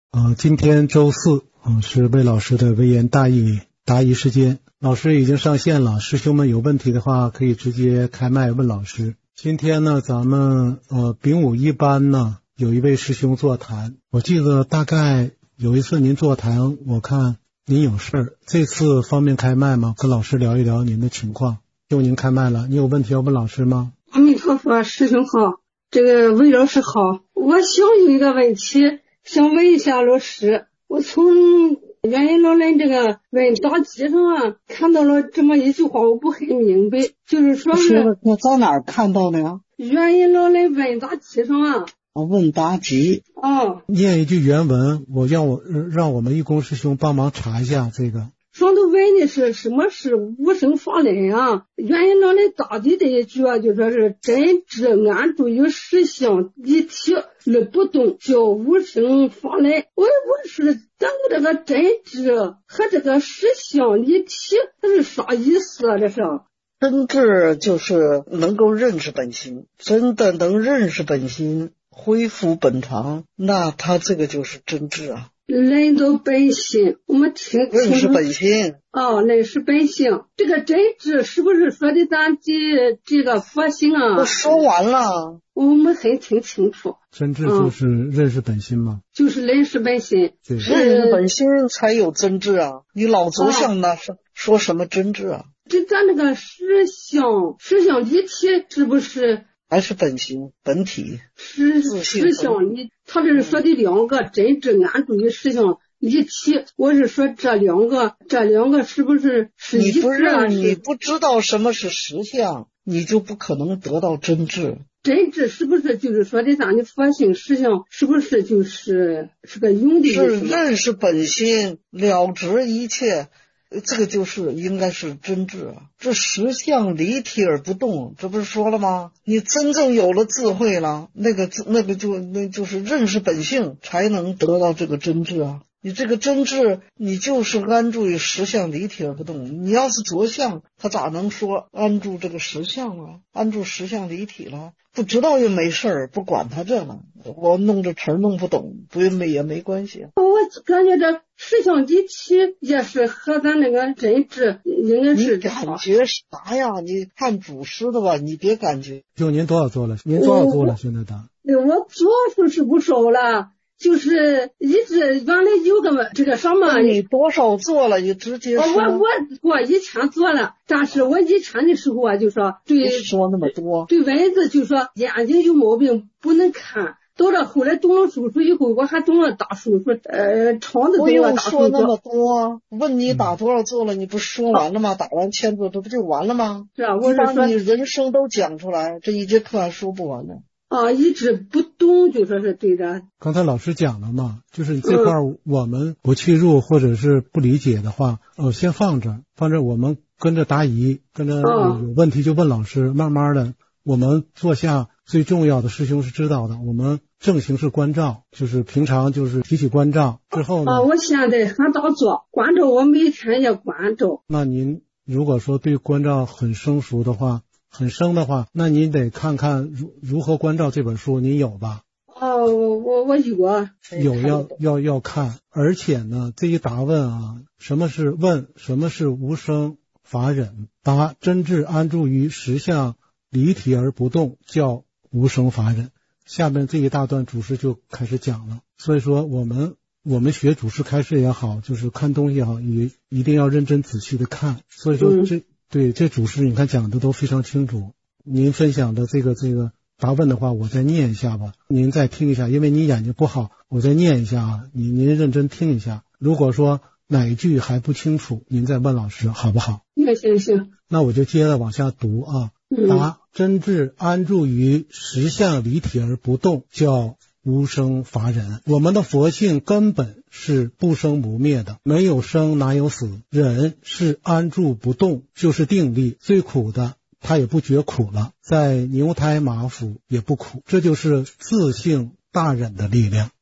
今天周四，是魏老师的微言大义答疑时间。老师已经上线了，师兄们有问题的话可以直接开麦问老师。今天呢，咱们丙午一班呢有一位师兄座谈，我记得大概有一次您座谈，我看您有事儿，这次方便开麦吗？跟老师聊一聊您的情况。就您开麦了，你有问题要问老师吗？ 阿弥陀佛，师兄好，这个魏老师好，我想有一个问题想问一下老师。我从元音老人这个问答集上看到了这么一句话，我不很明白，就是说是我在哪儿看到的呀？ 元音老人问答集上问答集念一句原文，让我们义工师兄帮忙查一下这个。 上头问的是什么是无生法忍元音老人答的这一句就说是真知安住于实相一体而不动，叫无生法忍。我是咱们这个真知和这个实相一体，它是啥意思啊？这是真知就是能够认识本心，真的能认识本心，恢复本常，那他这个就是真知啊。 人都本心，我们听认识本心认识本性。这个真知是不是说的咱这个佛性我说完了， 我们很听清楚。 真知就是认识本心吗？ 就是认识本心， 认识本心才有真知啊！你老走向那说什么真知啊？ 这咱这个实相一体是不是？ 还是本心本体实相他这是说的两个真知安住于实相一体，我是说这两个是不是一致你不知道什么是实相，你就不可能得到真知。 真知是不是就是说的咱的佛性实相是不是就是个用的意思？ 是认识本心，了知一切，这个就是应该是真知啊。这实相离体而不动，这不是说了吗？你真正有了智慧了，那就是认识本性，才能得到这个真知啊。你这个真知，你就是安住于实相离体而不动。你要是着相，他咋能说安住这个实相啊？安住实相离体了，不知道也没事儿，不管他这了。我弄这词弄不懂，也没关系。 我感觉这实相一体也是和咱那个真知应该是。 你感觉啥呀？你看祖师的吧，你别感觉。 就您多少做了？您多少做了？现在答？ 我做是不少了。就是一直原来有个这个什么， 你多少做了？你直接说。 我以前做了，但是我以前的时候就说对说那么多， 对蚊子就说眼睛有毛病不能看。到了后来动了手术以后，我还动了大手术，肠子动了大手术。 不用说那么多，问你打多少做了，你不说完了吗？打完签字这不就完了吗？ 是啊，我是说你人生都讲出来，这一节课还说不完呢。 一直不懂就说是对的。 刚才老师讲了嘛，就是这块我们不切入或者是不理解的话，先放着，我们跟着答疑，跟着有问题就问老师，慢慢的我们做下最重要的师兄是知道的，我们正行是关照，就是平常就是提起关照之后呢。 我现在还打坐，关照我每天也关照。 那您如果说对关照很生的话，那您得看看如何关照这本书，您有吧？ 我有啊。 有要看，而且呢，这一答问什么是问？什么是无生法忍？答真知安住于实相离体而不动，叫无生法忍。下面这一大段主师就开始讲了。所以说我们学主师开示也好，就是看东西也好，也一定要认真仔细的看。所以说这主师你看讲的都非常清楚。您分享的这个答问的话，我再念一下吧，您再听一下，因为你眼睛不好，我再念一下您认真听一下。如果说哪一句还不清楚，您再问老师好不好？ 行。 那我就接着往下读答真知安住于实相离体而不动，叫无生法忍。我们的佛性根本是不生不灭的，没有生哪有死，忍是安住不动，就是定力。最苦的他也不觉苦了，在牛胎马腹也不苦，这就是自性大忍的力量。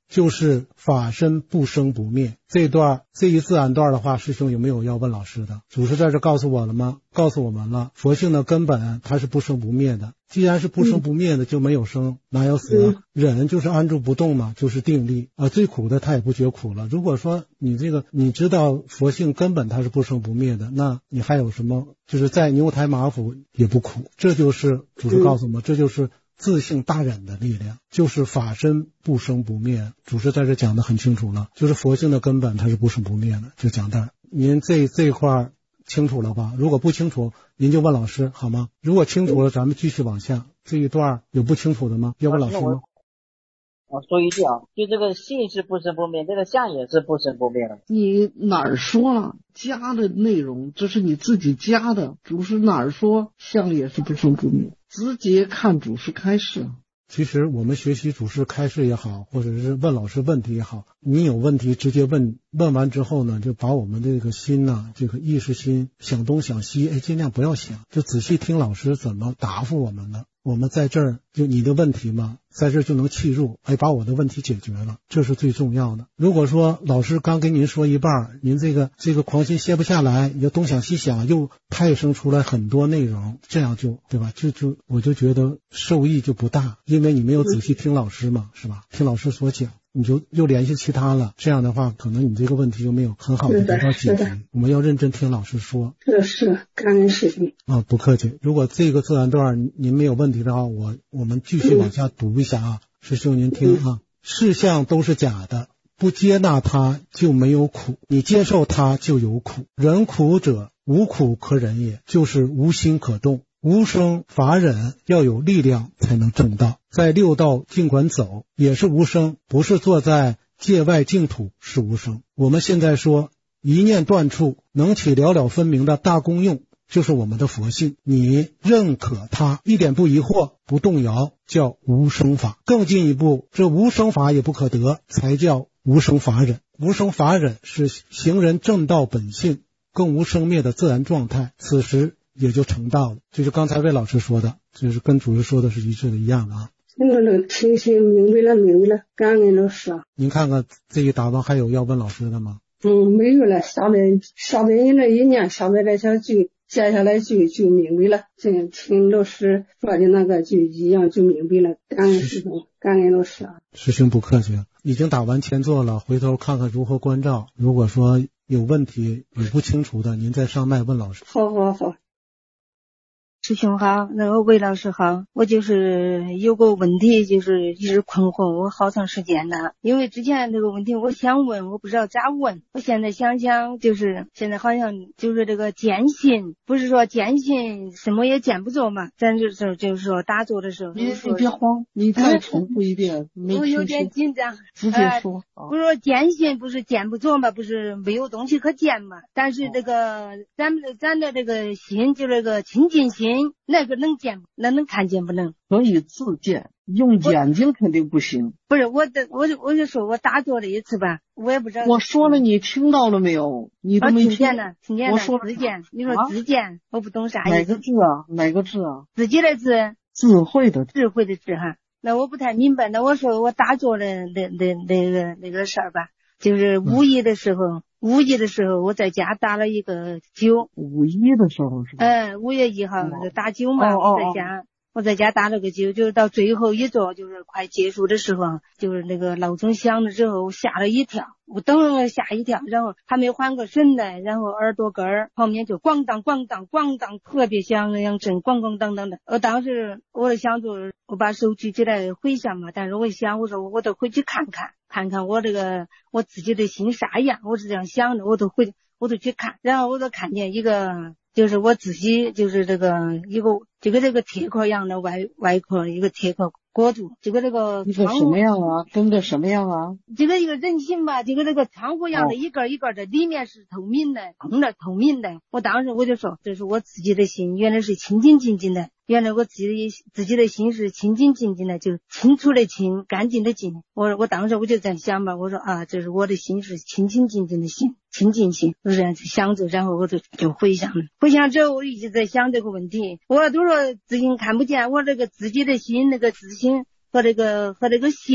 就是法身不生不灭。这一自然段的话，师兄有没有要问老师的？祖师在这告诉我了吗？告诉我们了，佛性的根本它是不生不灭的。既然是不生不灭的，就没有生，哪有死啊？忍就是安住不动嘛，就是定力啊。最苦的他也不觉苦了。如果说你知道佛性根本它是不生不灭的，那你还有什么？就是在牛胎马腹也不苦。这就是祖师告诉我们，这就是自性大忍的力量，就是法身不生不灭。祖师在这讲的很清楚了，就是佛性的根本它是不生不灭的，就讲这儿。您这一块清楚了吧？如果不清楚，您就问老师好吗？如果清楚了，咱们继续往下。这一段有不清楚的吗？要问老师吗？ 我说一句啊，就这个性是不生不灭，这个相也是不生不灭的。 你哪儿说了加的内容？这是你自己加的。祖师哪儿说相也是不生不灭？直接看祖师开示。 其实我们学习祖师开示也好，或者是问老师问题也好，你有问题直接问完之后呢，就把我们这个心呢，这个意识心想东想西，尽量不要想，就仔细听老师怎么答复我们的。我们在这儿就你的问题嘛，在这儿就能契入，把我的问题解决了，这是最重要的。如果说老师刚跟您说一半，您这个狂心歇不下来，你就东想西想，又派生出来很多内容，这样就对吧？我就觉得受益就不大，因为你没有仔细听老师嘛，是吧？听老师所讲，你就又联系其他了，这样的话可能你这个问题就没有很好的得到解决。我们要认真听老师说。 是感恩师兄啊，不客气。如果这个自然段您没有问题的话，我们继续往下读一下啊。师兄您听啊，事相都是假的，不接纳它就没有苦，你接受它就有苦。人苦者无苦可忍也，就是无心可动。无生法忍，要有力量才能正道。在六道尽管走也是无生，不是坐在界外净土是无生。我们现在说一念断处能起了了分明的大功用，就是我们的佛性，你认可它，一点不疑惑，不动摇，叫无生法。更进一步，这无生法也不可得，才叫无生法忍。无生法忍是行人正道本性更无生灭的自然状态，此时也就成道了。就是刚才魏老师说的，就是跟祖师说的是一致的，一样的啊。 我能听清明白了，感恩老师啊。 您看看这一答案还有要问老师的吗？ 没有了，下来你那一年下来了，就接下来就明白了，听老师说的那个就一样就明白了。感恩师兄，感恩老师啊。 师兄不客气，已经打完前座了，回头看看如何关照。如果说有问题有不清楚的，您再上麦问老师。 好。 师兄好，那个魏老师好，我就是有个问题，就是一直困惑我好长时间了。因为之前这个问题我想问，我不知道咋问。我现在想，就是现在好像就是这个见性，不是说见性什么也见不着嘛，咱就是说打坐的时候。 你别慌，你再重复一遍。 我有点紧张。 直接说。 不是说见性不是见不着嘛，不是没有东西可见嘛。但是这个咱的这个心，就这个清净心。那个能见，那能看见不能？ 可以自见，用眼睛肯定不行。 不是我就说我打坐了一次吧，我也不知道。 我说了，你听到了没有？你都没听见了。 我说自见，你说自见，我不懂啥意思。 哪个字啊？ 自己的字， 智慧的智慧的智哈。那我不太明白。那我说我打坐的那个事儿吧，就是五一的时候。我在家打了一个灸。 5一的时候是吧 ？5月1号打灸嘛，我在家打了个灸，就是到最后一座，就是快结束的时候，就是那个闹钟响了之后，我吓了一跳，我等了吓一跳，然后还没缓过神来，然后耳朵根儿旁边就咣当咣当咣当，特别响那样震，咣咣当当的。当时我就想着，我把手举起来回想嘛，但是我一想，我说我得回去看看我这个我自己的心啥样，我是这样想的，我都去看，然后我都看见一个。就是我自己，就是这个一个这个铁壳一样的外壳，一个铁壳裹住，这个一个什么样啊？跟个什么样啊？ 这个一个人形吧，这个窗户一样的，一个一个的，里面是透明的，空的透明的。我当时我就说，这是我自己的心，原来是清净净净的。原来我自己的心是清净净净的，就清楚的清，干净的净。我当时我就在想吧，我说啊，这是我的心是清清净净的心，清净心。我这样子想着，然后我就回想了。回想之后，我一直在想这个问题。我都说自己看不见，我这个自己的心，那个自心和这个心，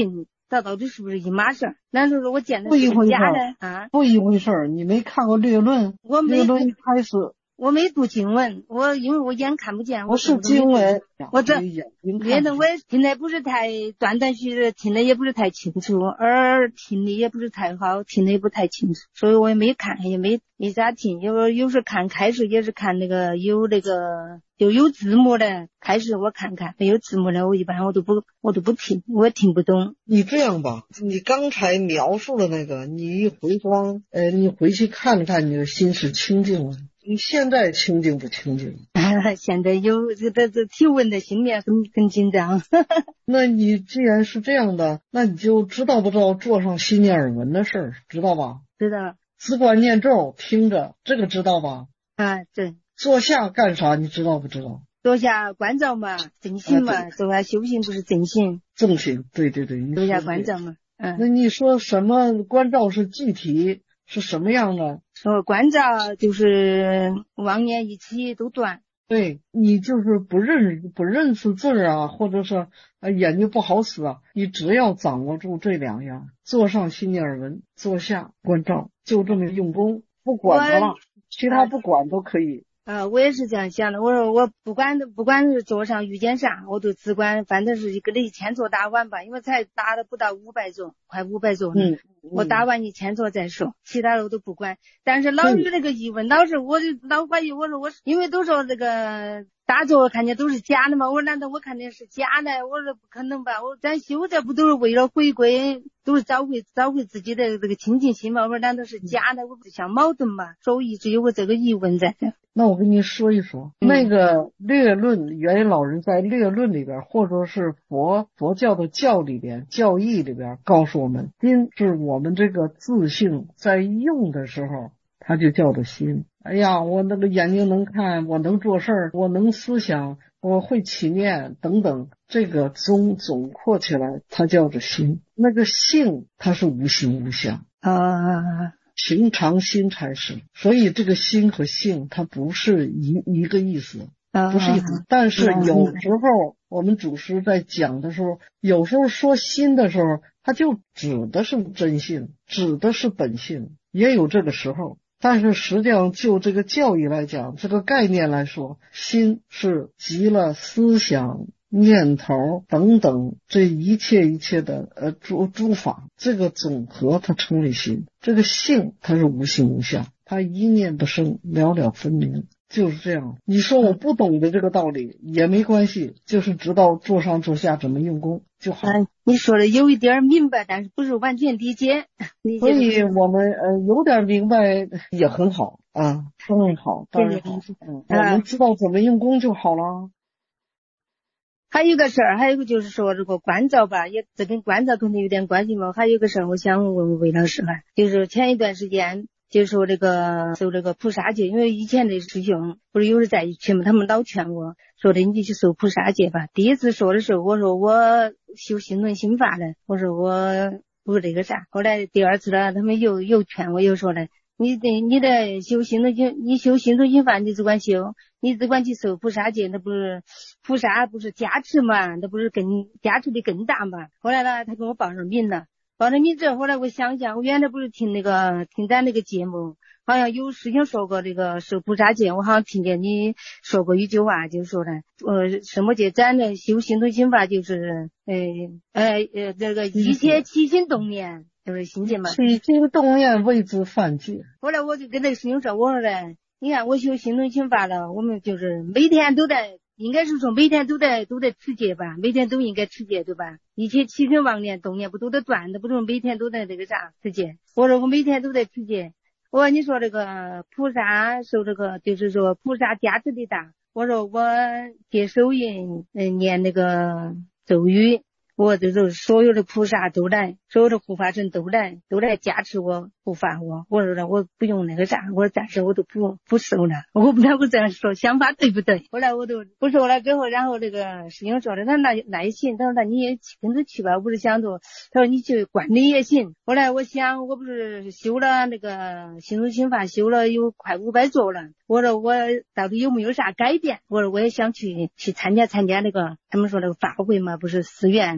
找到底是不是一码事？那时候我见的不一回事假的啊， 不一回事。你没看过略论？ 我没略论一开始我没读经文，因为我眼看不见， 不是经文， 我这眼睛略论我也听得不是太断断续续，听得也不是太清楚，而听力也不是太好，听得也不太清楚，所以我也没看，也没咋听。有时看开始也是看那个有字幕的，开始我看看，没有字幕的我一般我都不听，我也听不懂。 你这样吧，你刚才描述的那个，你一回光，你回去看看，你的心是清净了。你现在清净不清净？ 现在有这提问的心里面很紧张。 那你既然是这样的，那你就知道不知道坐上心念耳闻的事儿，知道吧？ 知道。 自观念咒听着，这个知道吧？ 啊，对。 坐下干啥？你知道不知道？ 坐下关照嘛，正心嘛，坐下修行不是正心。 正心，对。 坐下关照嘛， 那你说什么关照是具体是什么样的？ 关照就是妄念一起都断。 对，你就是不认识字啊，或者是眼睛不好使啊，你只要掌握住这两样，坐上心念耳闻，坐下关照，就这么用功，不管它了，其他不管都可以。 我也是这样想的。我说我不管是桌上遇见啥，我都只管反正是跟着1000座打完吧，因为才打了不到500座，快500座了。我打完1000座再说，其他的我都不管。但是老有那个疑问，老是我就老怀疑，我说因为都说这个打坐看见都是假的嘛，我说难道我看见是假的？我说不可能吧，咱修这不都是为了回归，都是找回自己的这个清净心嘛？我说难道是假的？我不相矛盾嘛？所以我一直有个这个疑问在这。 那我跟你说一说，那个略论，元因老人在略论里边，或者是佛教的教里边、教义里边告诉我们，心是我们这个自性在用的时候，它就叫做心。哎呀，我那个眼睛能看，我能做事儿，我能思想，我会起念等等，这个总括起来，它叫做心。那个性，它是无形无相平常心才是，所以这个心和性它不是一个意思，不是一思。但是有时候我们祖师在讲的时候，有时候说心的时候，他就指的是真性，指的是本性，也有这个时候。但是实际上就这个教义来讲，这个概念来说，心是集了思想念头等等这一切的诸法，这个总和它称为心。这个性它是无形无相，它一念不生，了了分明，就是这样。你说我不懂得这个道理也没关系，就是知道坐上坐下怎么用功就好。 你说的有一点明白，但是不是完全理解。 所以我们有点明白也很好啊，很好，当然好。我们知道怎么用功就好了。 还有一个事儿，还有一个就是说这个关照吧，也这跟关照可能有点关系嘛。还有一个事儿，我想问魏老师就是前一段时间就说这个受这个菩萨戒，因为以前的师兄不是有人在一起嘛，他们老劝我说的你就去受菩萨戒吧。第一次说的时候，我说我修心论心法的，我说我不这个啥。后来第二次了，他们又劝我，又说了你的修心论心，你修心论心法你只管修，你只管去受菩萨戒，那不是菩萨不是加持嘛，那不是加持的更大嘛。后来呢，他给我报上名了。报了名之后，后来我想想，我原来不是听咱那个节目，好像有师兄说过这个受菩萨戒，我好像听见你说过一句话，就说了，什么戒？咱的修心论心法就是这个一切起心动念，就是心戒嘛。 起心动念谓之犯戒。 后来我就跟那个师兄说，我说嘞，你看我修心论心法了，我们就是每天都在。应该是说每天都在持戒吧，每天都应该持戒，对吧？一切起心妄念动念不都得断的，不是每天都在这个啥持戒。我说我每天都在持戒。我说你说这个菩萨受这个就是说菩萨加持的大。我说我接手印念那个咒语，我就是所有的菩萨都来，所有的护法神都来加持我护法我。我说我不用那个啥，我说暂时我都不收了。我不知道我这样说想法对不对。后来我都不收了之后，然后这个师兄说的那也行，他说那你也跟着去吧。我不是想着他说你去管理也行。后来我想我不是修了那个心论心法修了有快500座了，我说我到底有没有啥改变。我说我也想去参加那个他们说那个法会嘛，不是寺院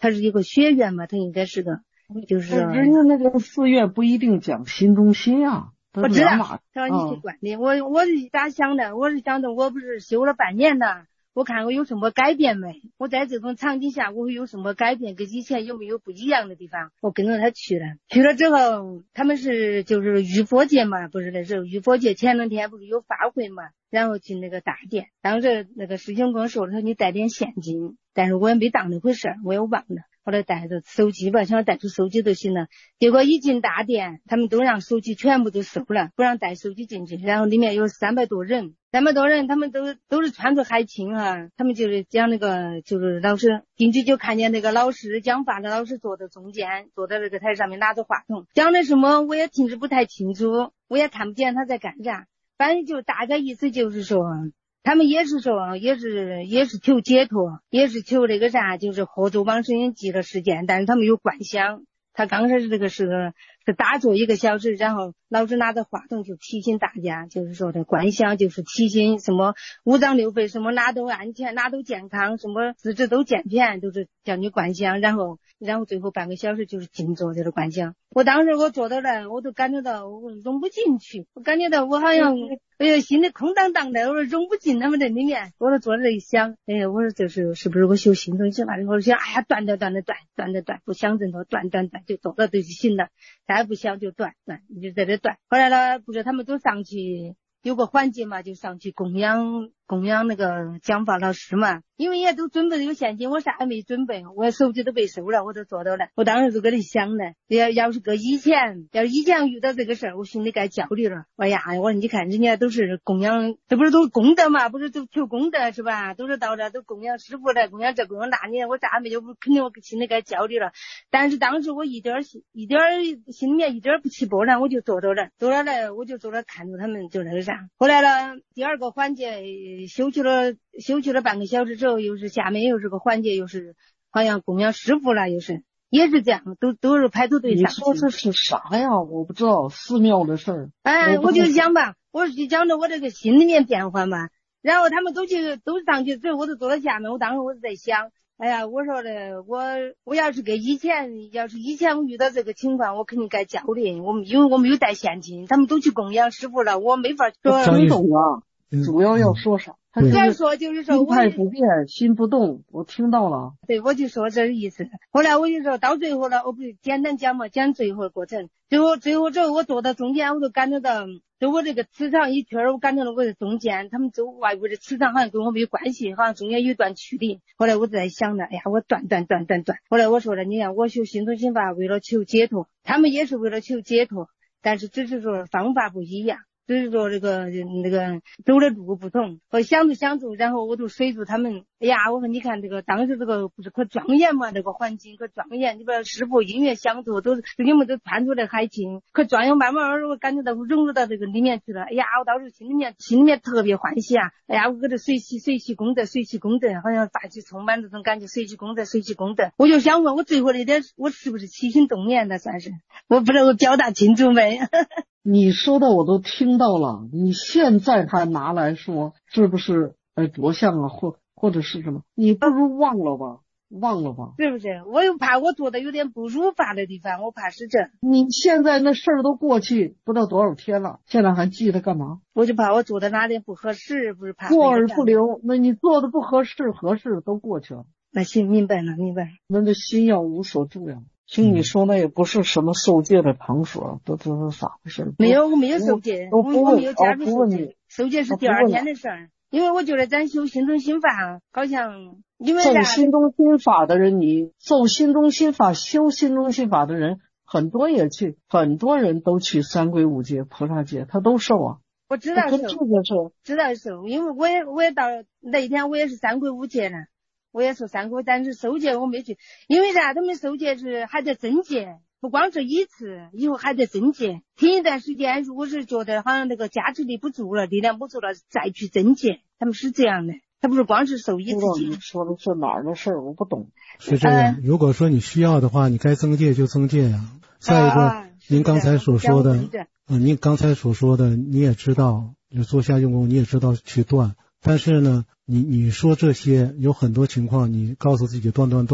它是一个学院嘛，它应该是个就是人家那个寺院不一定讲心中心啊。 我知道，他说你去管理。我是咋想的？我是想的，我不是修了半年了，我看我有什么改变没？我在这种场景下我会有什么改变？跟以前有没有不一样的地方？我跟着他去了。去了之后，他们是就是浴佛节嘛，不是那时候浴佛节前2天不是有法会嘛，然后进那个大殿。当时那个师兄跟我说了，他说你带点现金，但是我也没当那回事，我也忘了。后来带着手机吧，想带出手机就行了。结果一进大殿，他们都让手机全部都收了，不让带手机进去。然后里面有300多人，他们都是穿着海青啊。他们就是讲那个，就是老师进去就看见那个老师讲法的老师坐在中间，坐在那个台上面拿着话筒，讲的什么我也听着不太清楚，我也看不见他在干啥。反正就大概意思就是说。他们也是说，也是求解脱，也是求那个啥，就是合作往生人记了时间，但是他们有观想。他刚开始这个是打坐1个小时，然后老师拿着话筒就提醒大家，就是说的观想，就是提醒什么5脏6腑什么哪都安全，哪都健康，什么四肢都健全，都是叫你观想。然后最后半个小时就是静坐就是观想。我当时我坐到那，我都感觉到我融不进去，我感觉到我好像心里空荡荡的，我说融不进他们在里面。我都坐在那里想，我说这是不是我修心中心法？我想断，不想这么多，断就走了就行了，再不想就断，你就在这断。后来呢，不是他们都上去有个环节嘛，就上去供养那个讲法老师嘛，因为也都准备有现金，我啥也没准备，我手机都被收了，我都做到了。我当时就搁里想呢，要是以前遇到这个事儿，我心里该焦虑了。哎呀，我说你看人家都是供养，这不是都功德嘛，不是都求功德是吧？都是到这都供养师傅的，供养这供养那，你我啥没有，肯定我心里该焦虑了。但是当时我一点心里面一点不起波澜，我就坐到了，我就坐着看着他们就那个啥。后来呢，第2个环节休息了半个小时之后，又是下面又是个环节，又是好像供养师傅了，也是这样，都是排头队上。 你说这是啥呀？我不知道，寺庙的事儿。 我就想吧，我就讲着我这个心里面变化嘛。然后他们都上去之后，我都坐到下面。我当时我就在想，哎呀，我说的我要是以前我遇到这个情况，我肯定该焦虑。因为我没有带现金，他们都去供养师傅了，我没法说。 听懂了，主要说啥？他这样说就是说心态不变，心不动，我听到了。 对，我就说这意思。后来我就说到最后了，我不简单讲嘛，讲最后的过程。最后之后我坐到中间，我就感觉到，就我这个磁场一圈，我感觉到我在中间，他们走外部的磁场好像跟我没有关系，好像中间有一段距离。后来我就在想着，哎呀，我断。后来我说了，你看我修心中心法为了求解脱，他们也是为了求解脱，但是只是说方法不一样。就是说那个走的路不同，我想着，然后我就随着他们。哎呀，我说你看这个当时这个不是可庄严嘛，这个环境可庄严，你把师傅音乐响奏都你们都穿出来海景，可庄严，慢慢我感觉到我融入到这个里面去了。哎呀，我当时心里面特别欢喜啊！哎呀，我搁这随喜功德，好像发起充满这种感觉，随喜功德。我就想问，我最后那点我是不是起心动念的？算是我不知道我表达清楚没？ 你说的我都听到了，你现在还拿来说是不是着相啊，或者是什么？你不如忘了吧， 是不是？我又怕我做的有点不如法的地方，我怕是这。 你现在那事儿都过去不知道多少天了，现在还记得干嘛？ 我就怕我做的哪点不合适，不是怕过而不留。那你做的不合适都过去了。 那行，明白了。 那这心要无所住呀。听你说那也不是什么受戒的场所，都是咋回事？ 没有，我没有受戒，我没有加入受戒。受戒是第2天的事儿，因为我觉得咱修心中心法，好像因为走心中心法的人，你走心中心法、修心中心法的人，很多人都去三皈五戒、菩萨戒，他都受啊。 我知道受， 知道受，因为我也到那一天我也是三皈五戒了。我也说3个，但是受戒我没去，因为啥？他们受戒是还在增戒，不光是一次，以后还在增戒。停一段时间，如果是觉得好像那个加持力不足了，力量不足了，再去增戒。他们是这样的，他不是光是受一次戒。 你说的是哪儿的事儿？我不懂。 是这样，如果说你需要的话，你该增戒就增戒呀。再一个，您刚才所说的，您刚才所说的，你也知道，就坐下用功，你也知道去断。但是呢，你说这些有很多情况，你告诉自己断，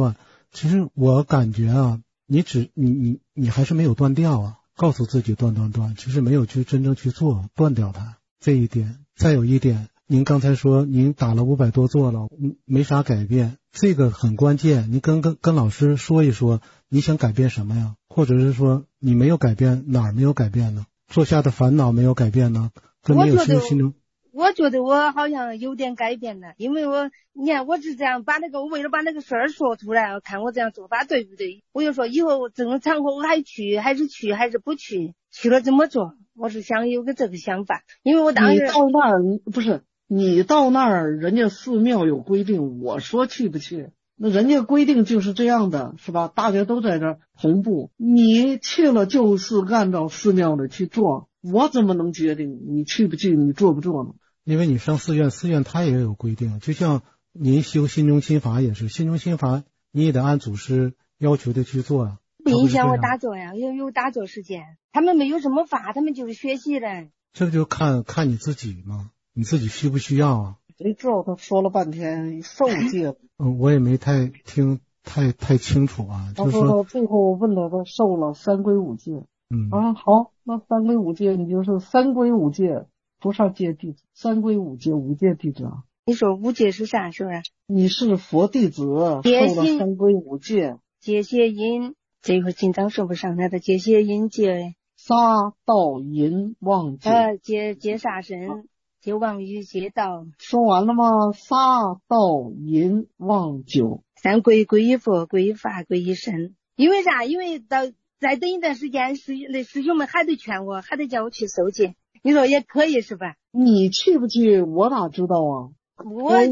其实我感觉啊，你还是没有断掉啊，告诉自己断，其实没有去真正去做断掉它这一点。再有一点，您刚才说您打了500多座了，没啥改变，这个很关键。您跟老师说一说，你想改变什么呀？或者是说你没有改变，哪儿没有改变呢？坐下的烦恼没有改变呢？跟没有修心中。 我觉得我好像有点改变了，因为你看我是这样我为了把那个事儿说出来，看我这样做法对不对？我就说以后这种场合我还去还是不去，去了怎么做？我是想有个这个想法，因为我当时你到那儿不是你到那儿，人家寺庙有规定，我说去不去，那人家规定就是这样的，是吧？大家都在这同步，你去了就是按照寺庙的去做，我怎么能决定你去不去，你做不做呢？ 因为你上寺院它也有规定，就像您修心中心法也是，心中心法你也得按祖师要求的去做啊。 不影响我打坐呀，有打坐时间，他们没有什么法，他们就是学习的。 这个就看你自己嘛，你自己需不需要啊？ 谁知道他说了半天受戒。 我也没太听太清楚啊。 他说最后问他受了三皈五戒。好，那三皈五戒你就是三皈五戒多少戒弟子？三皈五戒五戒弟子啊。 你说五戒是啥？是不是？ 你是佛弟子，受了三皈五戒。 戒邪淫，这会经常说不上来的戒邪淫戒。 杀盗淫妄酒。 戒杀生，戒妄语，戒盗。 说完了吗？杀盗淫妄酒。 三皈依佛，皈依法，皈依神。因为啥？因为再等一段时间，师兄们还得劝我，还得叫我去受戒。你说也可以是吧？ 你去不去？我哪知道啊？我告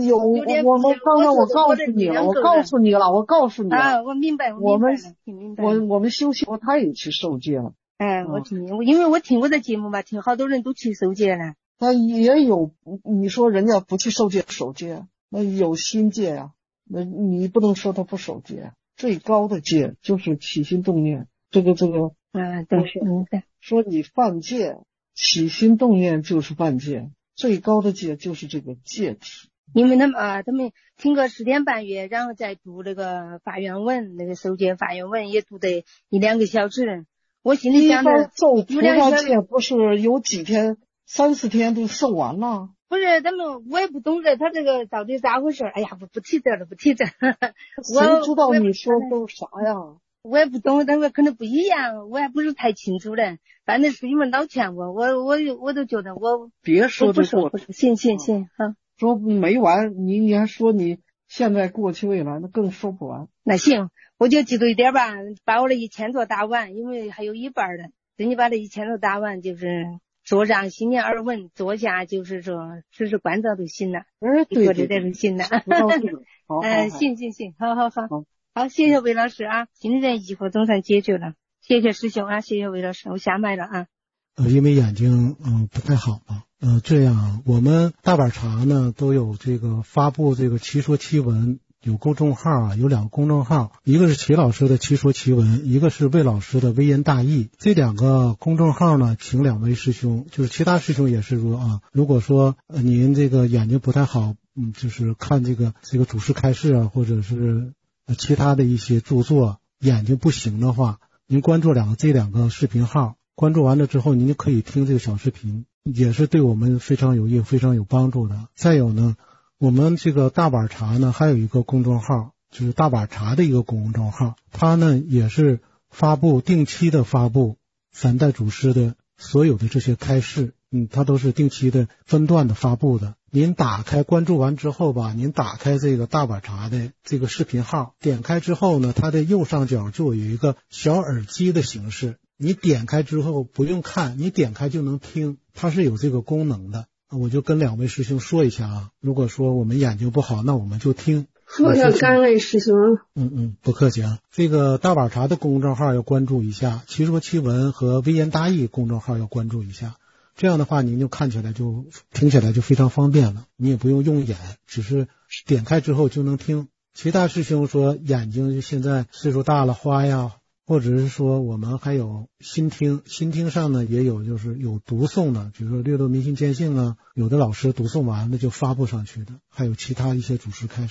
诉你了。 啊，我明白了。 我们修行，他也去受戒了。 我听，因为我听我的节目嘛，听好多人都去受戒了。 他也有，你说人家不去受戒，那有心戒呀，那你不能说他不守戒。最高的戒就是起心动念，这个。对，说你犯戒，起心动念就是犯戒，最高的戒就是这个戒体。 因为他们听个10天半月，然后再读那个法源文，那个受戒法源文也读得1-2个小时。我心里想着， 受菩萨戒不是有几天，3-4天都受完了。 不是我也不懂得他这个到底咋回事。哎呀，不提这了。 谁知道你说都啥呀？ 我也不懂，但是可能不一样，我还不是太清楚的。反正是你们老劝我都觉得我别说这过程。行，好。 说没完，你还说你现在过去未来，那更说不完。 那行，我就记住一点吧，把我的1000座打完，因为还有一半的。等你把这1000座打完，就是坐上心念耳闻，坐下就是说时时关照就行了。 对， 坐着就行了。 好， 行，好，谢谢魏老师啊，今天疑惑总算解决了，谢谢师兄啊，谢谢魏老师，我下麦了啊。 因为眼睛不太好嘛。这样我们大板茶呢都有这个发布这个奇说奇闻，有公众号啊，有2个公众号，一个是齐老师的奇说奇闻，一个是魏老师的微言大义。这2个公众号呢，请2位师兄，就是其他师兄也是说啊，如果说您这个眼睛不太好，就是看这个祖师开示啊，或者是其他的一些著作，眼睛不行的话，您关注这2个视频号，关注完了之后，您就可以听这个小视频，也是对我们非常有益、非常有帮助的。再有呢，我们这个大板茶呢，还有一个公众号，就是大板茶的一个公众号，它呢也是定期的发布3代祖师的所有的这些开示，它都是定期的分段的发布的。您打开关注完之后吧，您打开这个大板茶的这个视频号，点开之后呢，它的右上角就有一个小耳机的形式，你点开之后不用看，你点开就能听，它是有这个功能的。我就跟2位师兄说一下啊，如果说我们眼睛不好，那我们就听。 说要感恩师兄。 不客气啊。这个大板茶的公众号要关注一下，奇说奇闻和微言大义公众号要关注一下。这样的话您就听起来就非常方便了，你也不用用眼，只是点开之后就能听。其他师兄说眼睛现在岁数大了花呀，或者是说我们还有心听上呢也有，就是有读诵的，比如说略度迷信见性啊，有的老师读诵完了就发布上去的，还有其他一些祖师开示。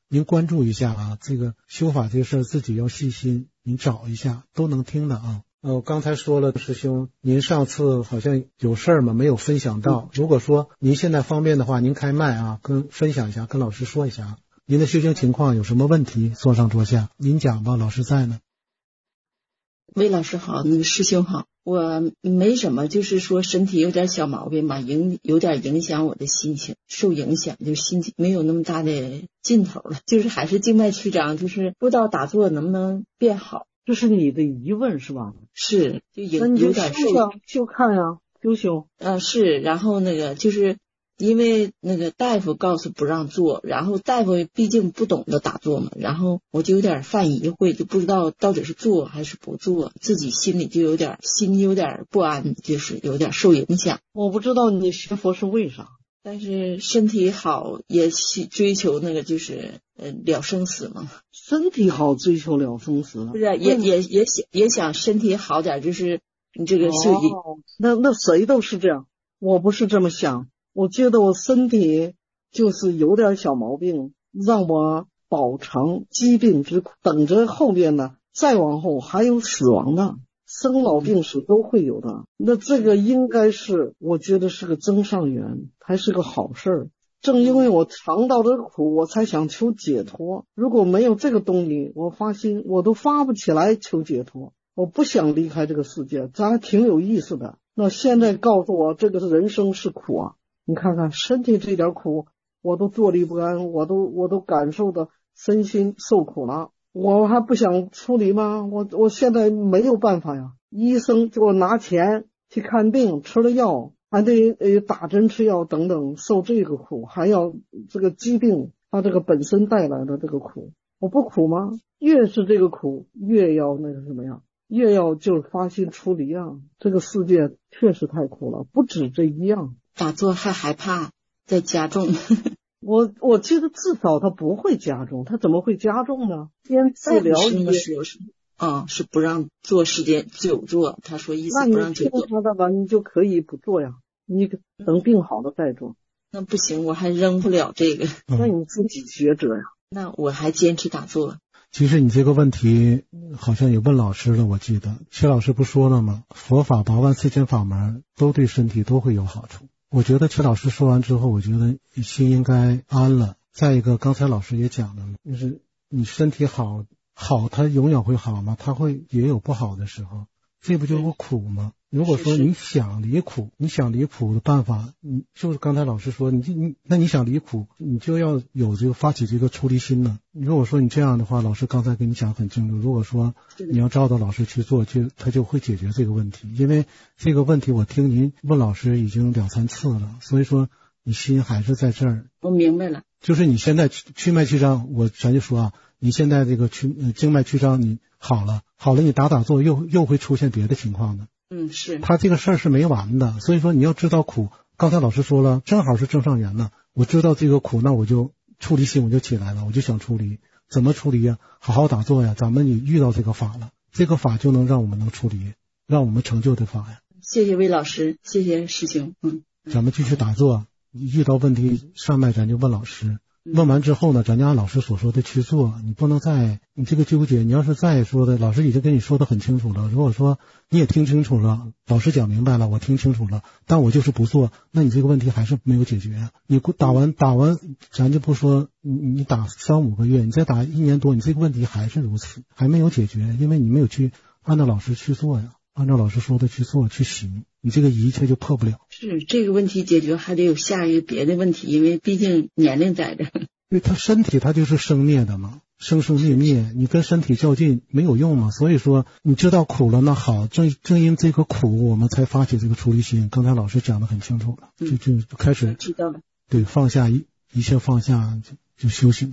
您关注一下啊，这个修法这个事儿自己要细心，您找一下都能听的啊。我刚才说了，师兄，您上次好像有事儿嘛，没有分享到。如果说您现在方便的话，您开麦啊，分享一下，跟老师说一下，您的修行情况有什么问题，坐上桌下，您讲吧，老师在呢。 魏老师好，师兄好，我没什么，就是说身体有点小毛病吧，有点影响我的心情，受影响，就心情没有那么大的劲头了，就是还是静脉曲张，就是不知道打坐能不能变好。 这是你的疑问是吧？ 是，就有点受， 就看呀，修修。 是，然后就是因为大夫告诉不让做，然后大夫毕竟不懂得打坐嘛，然后我就有点犯疑惑，就不知道到底是做还是不做，自己心里就有点不安，就是有点受影响。 我不知道你学佛是为啥， 但是身体好也追求就是了生死嘛。 身体好追求了生死， 不是也想身体好点，就是你这个修行。 那谁都是这样，我不是这么想。我觉得我身体就是有点小毛病，让我饱尝疾病之苦，等着后边呢，再往后还有死亡的，生老病死都会有的。那这个应该是，我觉得是个增上缘，还是个好事儿。正因为我尝到这个苦，我才想求解脱。如果没有这个动力，我发心我都发不起来求解脱。我不想离开这个世界，咱还挺有意思的。那现在告诉我，这个人生是苦啊！你看看身体这点苦，我都坐立不安，我都感受的身心受苦了。我还不想处理吗？我现在没有办法呀。医生给我拿钱去看病，吃了药。还得打针吃药等等，受这个苦，还要这个疾病它这个本身带来的这个苦，我不苦吗？越是这个苦，越要什么呀？越要就是发心处理啊！这个世界确实太苦了，不止这一样。 打坐还害怕再加重。 我觉得至少它不会加重，它怎么会加重呢？先治疗是不让做时间久坐，他说意思不让久坐。 那你听他的吧，你就可以不做呀，你等病好了再做。 那不行，我还扔不了这个。 那你自己抉择呀。 那我还坚持打坐。 其实你这个问题好像也问老师了，我记得薛老师不说了吗？佛法84000法门都对身体都会有好处。我觉得薛老师说完之后，我觉得你心应该安了。再一个，刚才老师也讲了，就是你身体好，它永远会好吗？它也有不好的时候，这不就是苦吗？如果说你想离苦的办法，你就是刚才老师说，那你想离苦，你就要有这个发起这个出离心呢。如果说你这样的话，老师刚才跟你讲很清楚，如果说你要照着老师去做，他就会解决这个问题。因为这个问题我听您问老师已经2、3次了，所以说你心还是在这儿。 我明白了， 就是你现在曲脉曲张，咱就说啊，你现在这个静脉曲张你好了，你打坐又会出现别的情况的。 是。 他这个事儿是没完的，所以说你要知道苦。刚才老师说了，正好是正上缘呢。我知道这个苦，那我就出离心，我就起来了，我就想处理。怎么处理呀？好好打坐呀。咱们也遇到这个法了，这个法就能让我们能处理，让我们成就的法呀。 谢谢魏老师，谢谢师兄。 咱们继续打坐，遇到问题上麦咱就问老师。问完之后呢，咱就按老师所说的去做，你不能你这个纠结，你要是再说的，老师已经跟你说的很清楚了。如果说你也听清楚了，老师讲明白了，我听清楚了，但我就是不做，那你这个问题还是没有解决。你打完，咱就不说你打3、5个月，你再打1年多，你这个问题还是如此，还没有解决，因为你没有去按照老师去做呀，按照老师说的去做去行，你这个一切就破不了。 是这个问题解决，还得有下一个别的问题，因为毕竟年龄在这。 因为他身体它就是生灭的嘛，生生灭灭，你跟身体较劲没有用嘛。所以说你知道苦了，那好，正因这个苦，我们才发起这个出离心。刚才老师讲的很清楚了，就开始知道了。 对，放下一切放下就修行。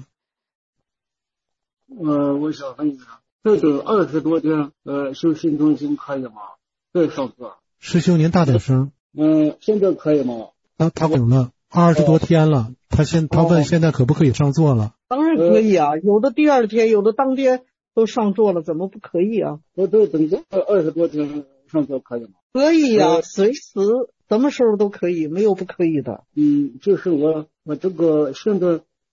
我想问一下，这个20多天修心中心可以吗？对，上课。 师兄您大点声。 现在可以吗？ 他领了20多天了，他问现在可不可以上座了？ 当然可以啊，有的第2天，有的当天都上座了，怎么不可以啊？ 我都等这20多天上座可以吗？ 可以呀，随时什么时候都可以，没有不可以的。 就是我这个现在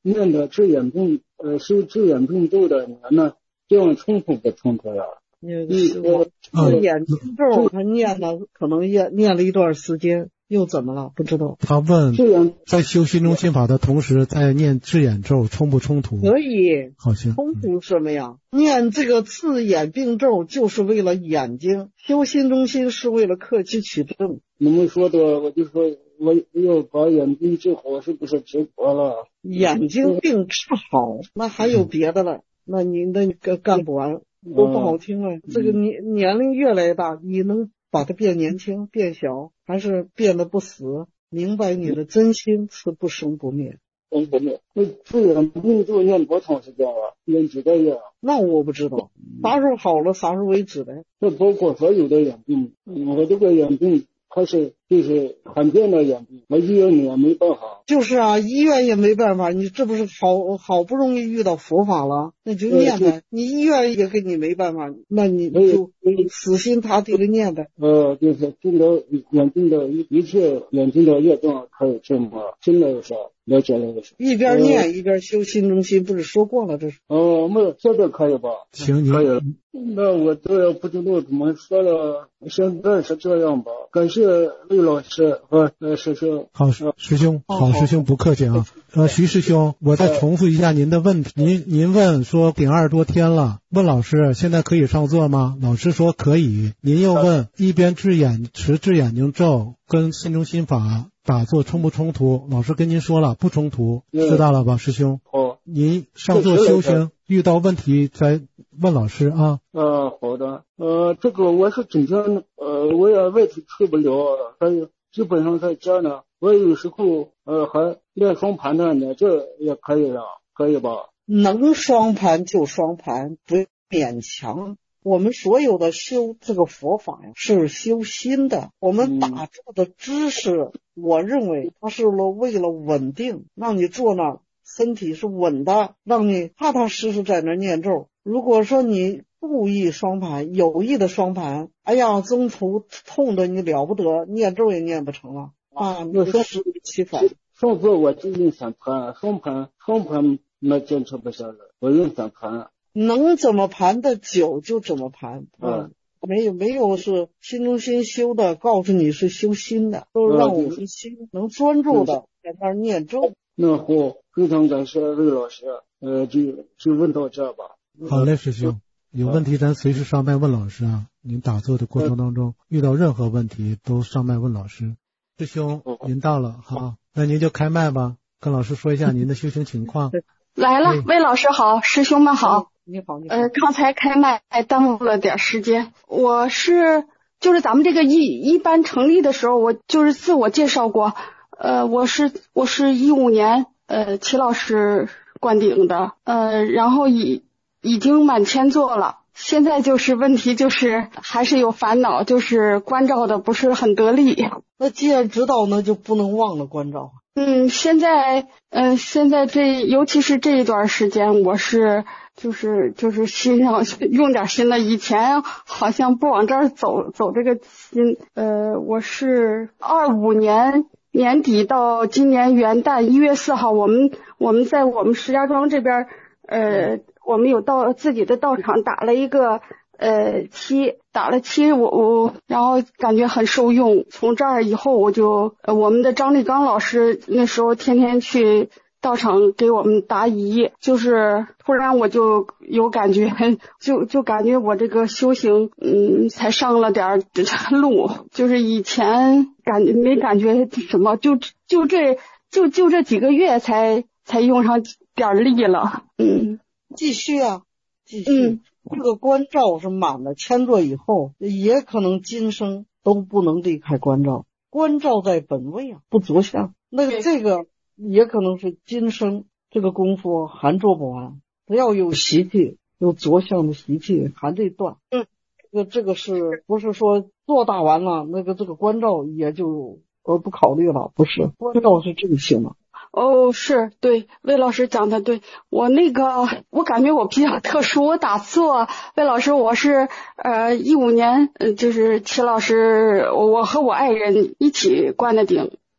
念的治眼病修治眼病咒的年呢，这样冲突不冲突呀？ 眼睛咒他念了，可能念了一段时间，又怎么了？不知道。 他问，在修心中心法的同时，在念治眼咒冲不冲突？ 可以， 好像冲突什么呀？念这个治眼病咒就是为了眼睛，修心中心是为了克己取正。 你们说的，我就说我要把眼病治好，是不是治好了？ 眼睛病治好，那还有别的了？那你那个干不完。都不好听了。这个年龄越来越大，你能把它变年轻变小，还是变得不死？明白你的真心是不生不灭。 生不灭。那治眼病咒念多长时间啊？念几个月啊？ 那我不知道，啥时候好了啥时候为止的。 这包括所有的眼病，我这个眼病它是就是罕见的眼病，我医院里也没办法。 就是啊，医院也没办法，你这不是好不容易遇到佛法了，那就念呗。你医院也给你没办法，那你就死心塌地的念呗。 就是真的眼睛的一切眼睛的业障可以治吗？真的是了解了。 一边念一边修心中心，不是说过了这是？ 那现在可以吧？ 行， 可以了。那我这也不知道怎么说了，现在是这样吧。感谢魏老师和师兄。 好，师兄，好，师兄不客气啊。徐师兄，我再重复一下您的问题。您问说顶20多天了，问老师现在可以上座吗？老师说可以。您又问一边持治眼睛咒跟心中心法打坐冲不冲突？老师跟您说了不冲突，知道了吧，师兄？您上座修行遇到问题再问老师啊。 好的。这个我是整天我也外头去不了，还有基本上在家呢。我有时候还练双盘呢，这也可以了，可以吧？ 能双盘就双盘，不勉强。我们所有的修这个佛法呀，是修心的。我们打坐的知识，我认为它是为了稳定，让你坐那身体是稳的，让你踏踏实实在那念咒。如果说你故意双盘，有意的双盘，哎呀，中途痛的你了不得，念咒也念不成了啊！那适得其反。 上次我就用3盘，双盘那坚持不下来，我用3盘。 能怎么盘的久就怎么盘。没有是心中心修的，告诉你是修心的，都是让我们心能专注的在那儿念咒。 那好，非常感谢魏老师，就问到这吧。 好嘞，师兄，有问题咱随时上麦问老师啊。您打坐的过程当中遇到任何问题都上麦问老师。师兄，您到了，好，那您就开麦吧，跟老师说一下您的修行情况。 来了，魏老师好，师兄们好。 你好。 刚才开麦耽误了点时间。就是咱们这个一班成立的时候，我就是自我介绍过，我是15年齐老师灌顶的，然后已经满千座了。现在就是问题就是还是有烦恼，就是关照的不是很得力。 那既然知道，那就不能忘了关照。 现在尤其是这一段时间，我是就是心上用点心了。以前好像不往这儿走这个心。我是25年年底到今年元旦1月4号，我们在我们石家庄这边，我们有到自己的道场打了一个打了七，我然后感觉很受用。从这儿以后我们的张立刚老师那时候天天去道场给我们答疑，就是突然我就有感觉，就感觉我这个修行才上了点路，就是以前没感觉什么，就这几个月才用上点力了。 继续。这个关照是满了千座以后，也可能今生都不能离开关照。关照在本位啊，不着相。这个也可能是今生这个功夫还做不完，不要有习气，有着相的习气还得断。这个是不是说做大完了，这个关照也就不考虑了？不是，关照是正性的。 是对，魏老师讲的对。我感觉我比较特殊，我打坐，魏老师我是15年就是齐老师，我和我爱人一起灌的顶，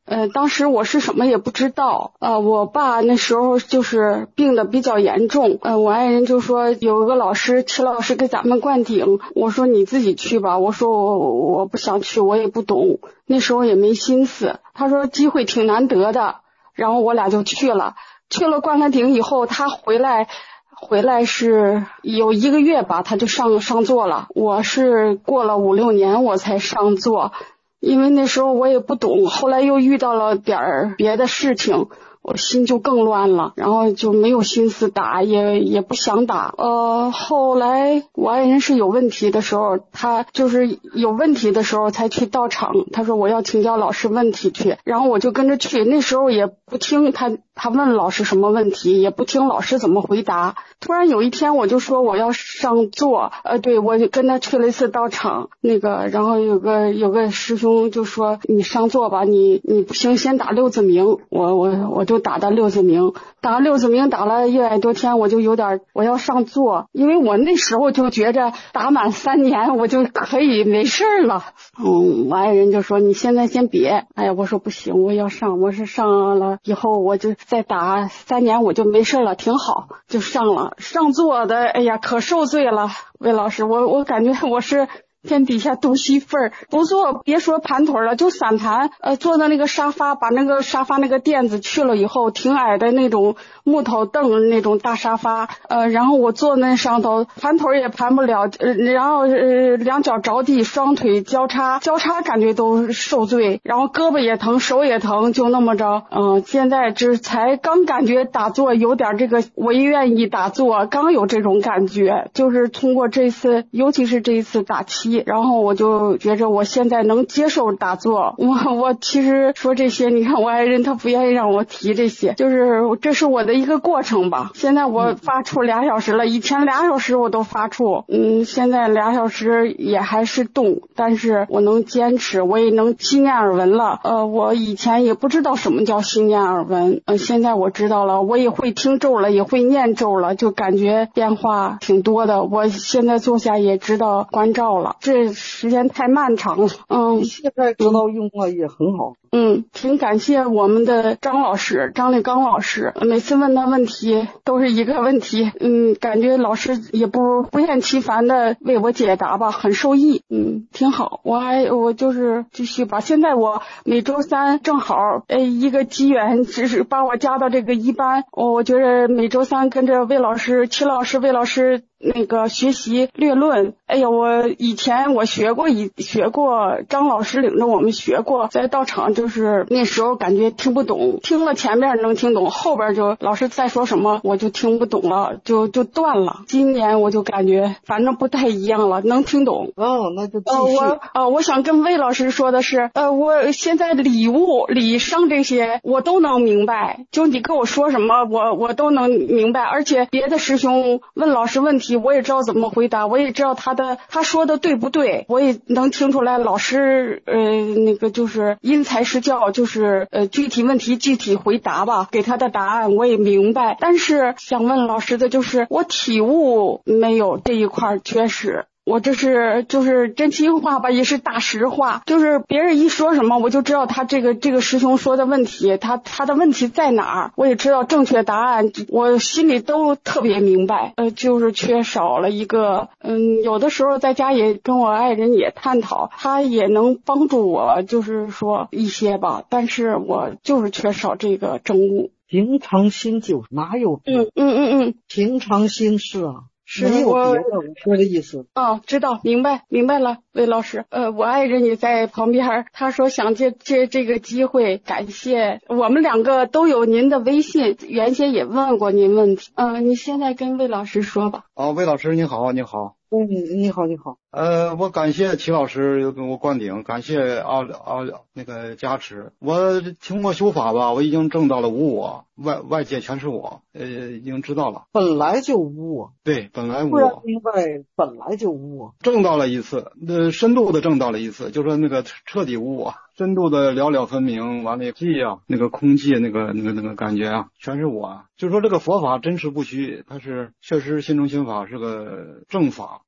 当时我是什么也不知道。我爸那时候就是病得比较严重。我爱人就说有个老师，齐老师给咱们灌顶。我说你自己去吧，我说我不想去，我也不懂，那时候也没心思。他说机会挺难得的，然后我俩就去了。去了灌了顶以后，他回来是有1个月吧，他就上座了。我是过了5、6年我才上座。因为那时候我也不懂，后来又遇到了点儿别的事情，我心就更乱了，然后就没有心思打，也不想打。后来我爱人是有问题的时候，他就是有问题的时候才去道场，他说我要请教老师问题去，然后我就跟着去。那时候也不听他问老师什么问题，也不听老师怎么回答。突然有一天我就说我要上座，对，我就跟他去了一次道场，然后有个师兄就说你上座吧，你不行先打6字名。我就打到6字名，打6字名打了100多天，我就有点我要上座，因为我那时候就觉着打满3年我就可以没事了。我爱人就说你现在先别。我说不行，我要上，我是上了以后我就再打3年我就没事了，挺好，就上了。上座的可受罪了，魏老师，我感觉我是天底下肚稀份儿，不坐别说盘腿了，就散盘，坐的那个沙发，把那个沙发那个垫子去了以后，挺矮的那种木头凳那种大沙发，然后我坐那上头，盘腿也盘不了，然后两脚着地，双腿交叉感觉都受罪，然后胳膊也疼，手也疼，就那么着，现在这才刚感觉打坐有点这个，我也愿意打坐，刚有这种感觉，就是通过这次，尤其是这一次打七。然后我就觉着我现在能接受打坐。我其实说这些，你看我爱人他不愿意让我提这些，就是这是我的一个过程吧。现在我发出2小时了，以前2小时我都发出，现在2小时也还是动，但是我能坚持，我也能心念耳闻了。我以前也不知道什么叫心念耳闻，现在我知道了，我也会听咒了，也会念咒了，就感觉变化挺多的。我现在坐下也知道关照了。这时间太漫长了， 现在知道用了也很好。 挺感谢我们的张立刚老师，每次问他问题都是一个问题，感觉老师也不厌其烦的为我解答吧，很受益，挺好。我就是继续吧。现在我每周3正好一个机缘，只是把我加到这个1班，我觉得每周3跟着魏老师、齐老师、魏老师那个学习略论。我以前我学过张老师领着我们学过，在道场就是那时候感觉听不懂，听了前面能听懂，后边就老师再说什么我就听不懂了，就断了。今年我就感觉反正不太一样了，能听懂。 那就继续。 我想跟魏老师说的是，我现在礼生这些我都能明白，就你跟我说什么我都能明白，而且别的师兄问老师问题我也知道怎么回答，我也知道他说的对不对，我也能听出来老师那个就是因材施教，就是具体问题具体回答吧，给他的答案我也明白。但是想问老师的就是我体悟没有这一块缺失。我这是就是真心话吧，也是大实话，就是别人一说什么我就知道他这个师兄说的问题，他的问题在哪儿，我也知道正确答案，我心里都特别明白。就是缺少了一个有的时候在家也跟我爱人也探讨，他也能帮助我，就是说一些吧，但是我就是缺少这个证悟。 平常心就哪有平常心是没有别的，我说的意思。 知道，明白了，魏老师。我爱人也在旁边，他说想借这个机会感谢我们2个都有您的微信，原先也问过您问题。你现在跟魏老师说吧。 魏老师你好。 你好。 我感谢齐老师又跟我灌顶，感谢那个加持。我听过修法吧，我已经证到了无我，外界全是我，已经知道了。 本来就无我。 对，本来无突然我。 明白，本来就无我。 证到了一次，深度的证到了一次，就是那个彻底无我，深度的了了分明，完了气那个空气那个感觉全是我。就是说这个佛法真实不虚，它是确实心中心法是个正法。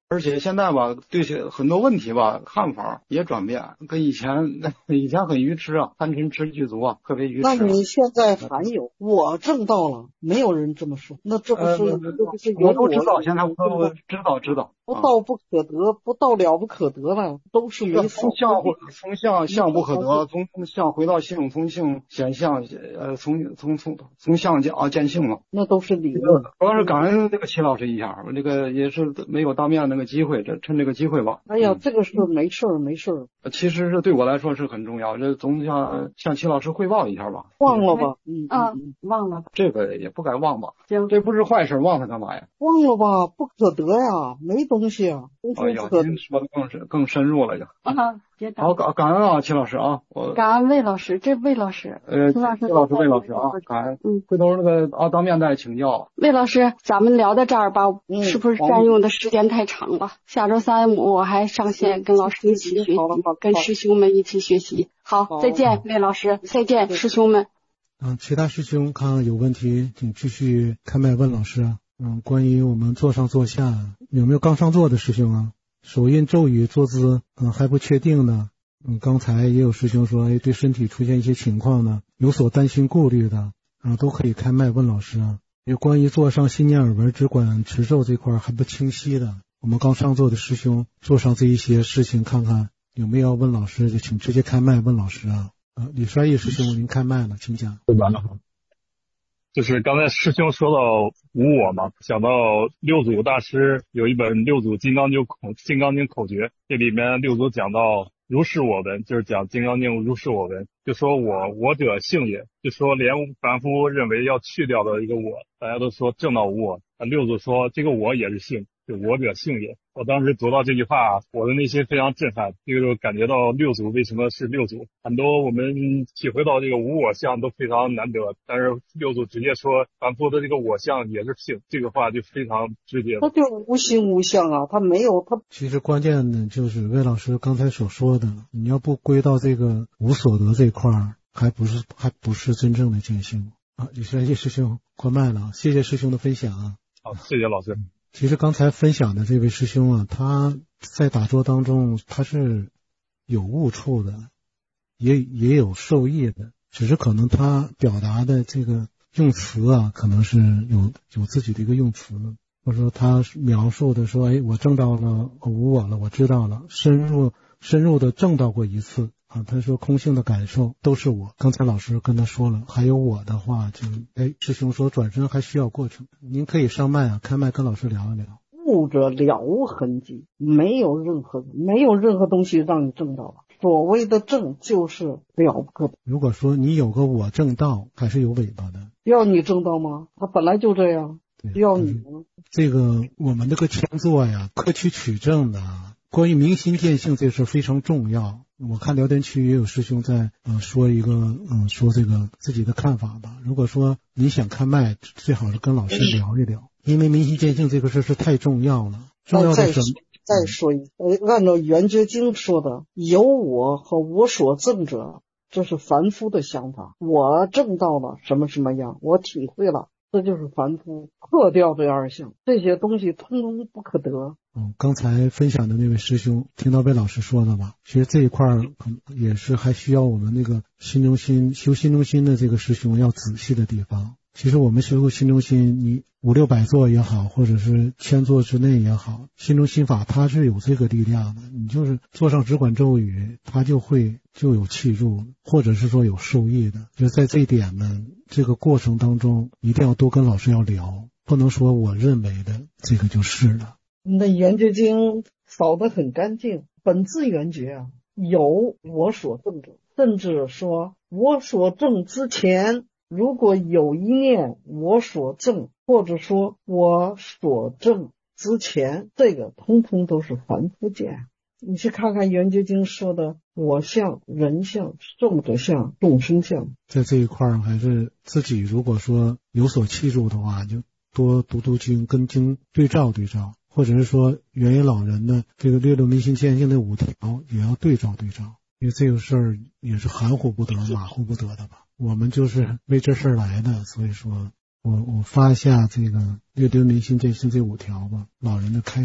而且现在吧，对很多问题吧看法也转变，跟以前很愚痴啊，贪嗔痴具足啊，特别愚痴。 那你现在还有我证道了，没有人这么说，那这不是我都知道，现在我知道， 不到不可得，不到了不可得了，都是没从相不可得，从相回到性，从性显相，从相见性了， 那都是理论。 主要是感恩这个齐老师一下，这个也是没有当面那个机会，趁这个机会吧。 哎呀，这个是没事儿。 其实是对我来说是很重要，这总向齐老师汇报一下吧。 忘了吧？ 忘了。 这个也不该忘吧？这不是坏事，忘它干嘛呀？ 忘了吧，不可得呀，没东西啊。 哎呀，您说的更深入了就。好，感恩啊，齐老师啊， 感恩魏老师，魏老师， 齐老师啊，感恩。回头那个当面再请教。 魏老师，咱们聊到这儿吧，是不是占用的时间太长了？下周3我还上线跟老师一起学习，跟师兄们一起学习。好，再见，魏老师，再见，师兄们。 其他师兄看有问题，请继续开麦问老师啊。关于我们坐上坐下，有没有刚上座的师兄啊？手印咒语坐姿还不确定呢。刚才也有师兄说，对身体出现一些情况呢，有所担心顾虑的都可以开麦问老师啊。有关于坐上心念耳闻只管持咒这块还不清晰的，我们刚上座的师兄坐上这一些事情，看看有没有要问老师，就请直接开麦问老师啊。李衰义师兄，您开麦了，请讲。 就是刚才师兄说到无我嘛，想到六祖大师有一本六祖金刚经口诀，这里面六祖讲到如是我闻，就是讲金刚经如是我闻，就说我者性也，就说连凡夫认为要去掉的一个我，大家都说正道无我，六祖说这个我也是性，就我者性也。我当时读到这句话，我的内心非常震撼，这个就感觉到六祖为什么是六祖。很多我们体会到这个无我相都非常难得，但是六祖直接说凡夫的这个我相也是性，这个话就非常直接。 他就无心无相啊，他没有他。 其实关键的就是魏老师刚才所说的，你要不归到这个无所得这块儿，还不是真正的见性啊。李衰义师兄关麦了，谢谢师兄的分享啊。 好，谢谢老师。 其实刚才分享的这位师兄啊，他在打坐当中他是有悟处的，也有受益的，只是可能他表达的这个用词啊，可能是有自己的一个用词，或者说他描述的说，我证到了无我了，我知道了，深入的证到过一次啊。他说空性的感受都是我。刚才老师跟他说了，还有我的话，就师兄说转身还需要过程，您可以上麦啊，开麦跟老师聊一聊。 悟者了无痕迹，没有任何东西让你证到了。所谓的证就是了不可得。 如果说你有个我证道，还是有尾巴的。 要你证道吗？他本来就这样。要你吗？ 这个我们这个天座呀，科取取证的，关于明心见性这事非常重要。我看聊天区也有师兄在说一个说这个自己的看法吧。如果说你想开麦，最好是跟老师聊一聊，因为明心见性这个事是太重要了。重要的是再说按照圆觉经说的，有我和我所证者，这是凡夫的想法。我证到了什么什么样，我体会了，这就是凡夫破掉这二相，这些东西通通不可得。 刚才分享的那位师兄听到魏老师说的吧，其实这一块也是还需要我们那个修心中心的这个师兄要仔细的地方。其实我们修心中心，你500-600座也好，或者是1000座之内也好，心中心法它是有这个力量的。你就是坐上只管咒语，它就有气入，或者是说有受益的。就在这一点呢，这个过程当中一定要多跟老师要聊，不能说我认为的这个就是了。 那圆觉经扫得很干净，本自圆觉啊，有我所证者，甚至说我所证之前，如果有一念我所证，或者说我所证之前，这个通通都是凡夫见。你去看看圆觉经说的我相、人相、寿者相、众生相， 在这一块还是自己如果说有所契入的话，就多读经，跟经对照，或者是说元野老人的这个略明心见性的5条也要对照，因为这个事儿也是含糊不得马虎不得的吧。我们就是为这事儿来的，所以说我发下这个略明心见性这5条吧，老人的开示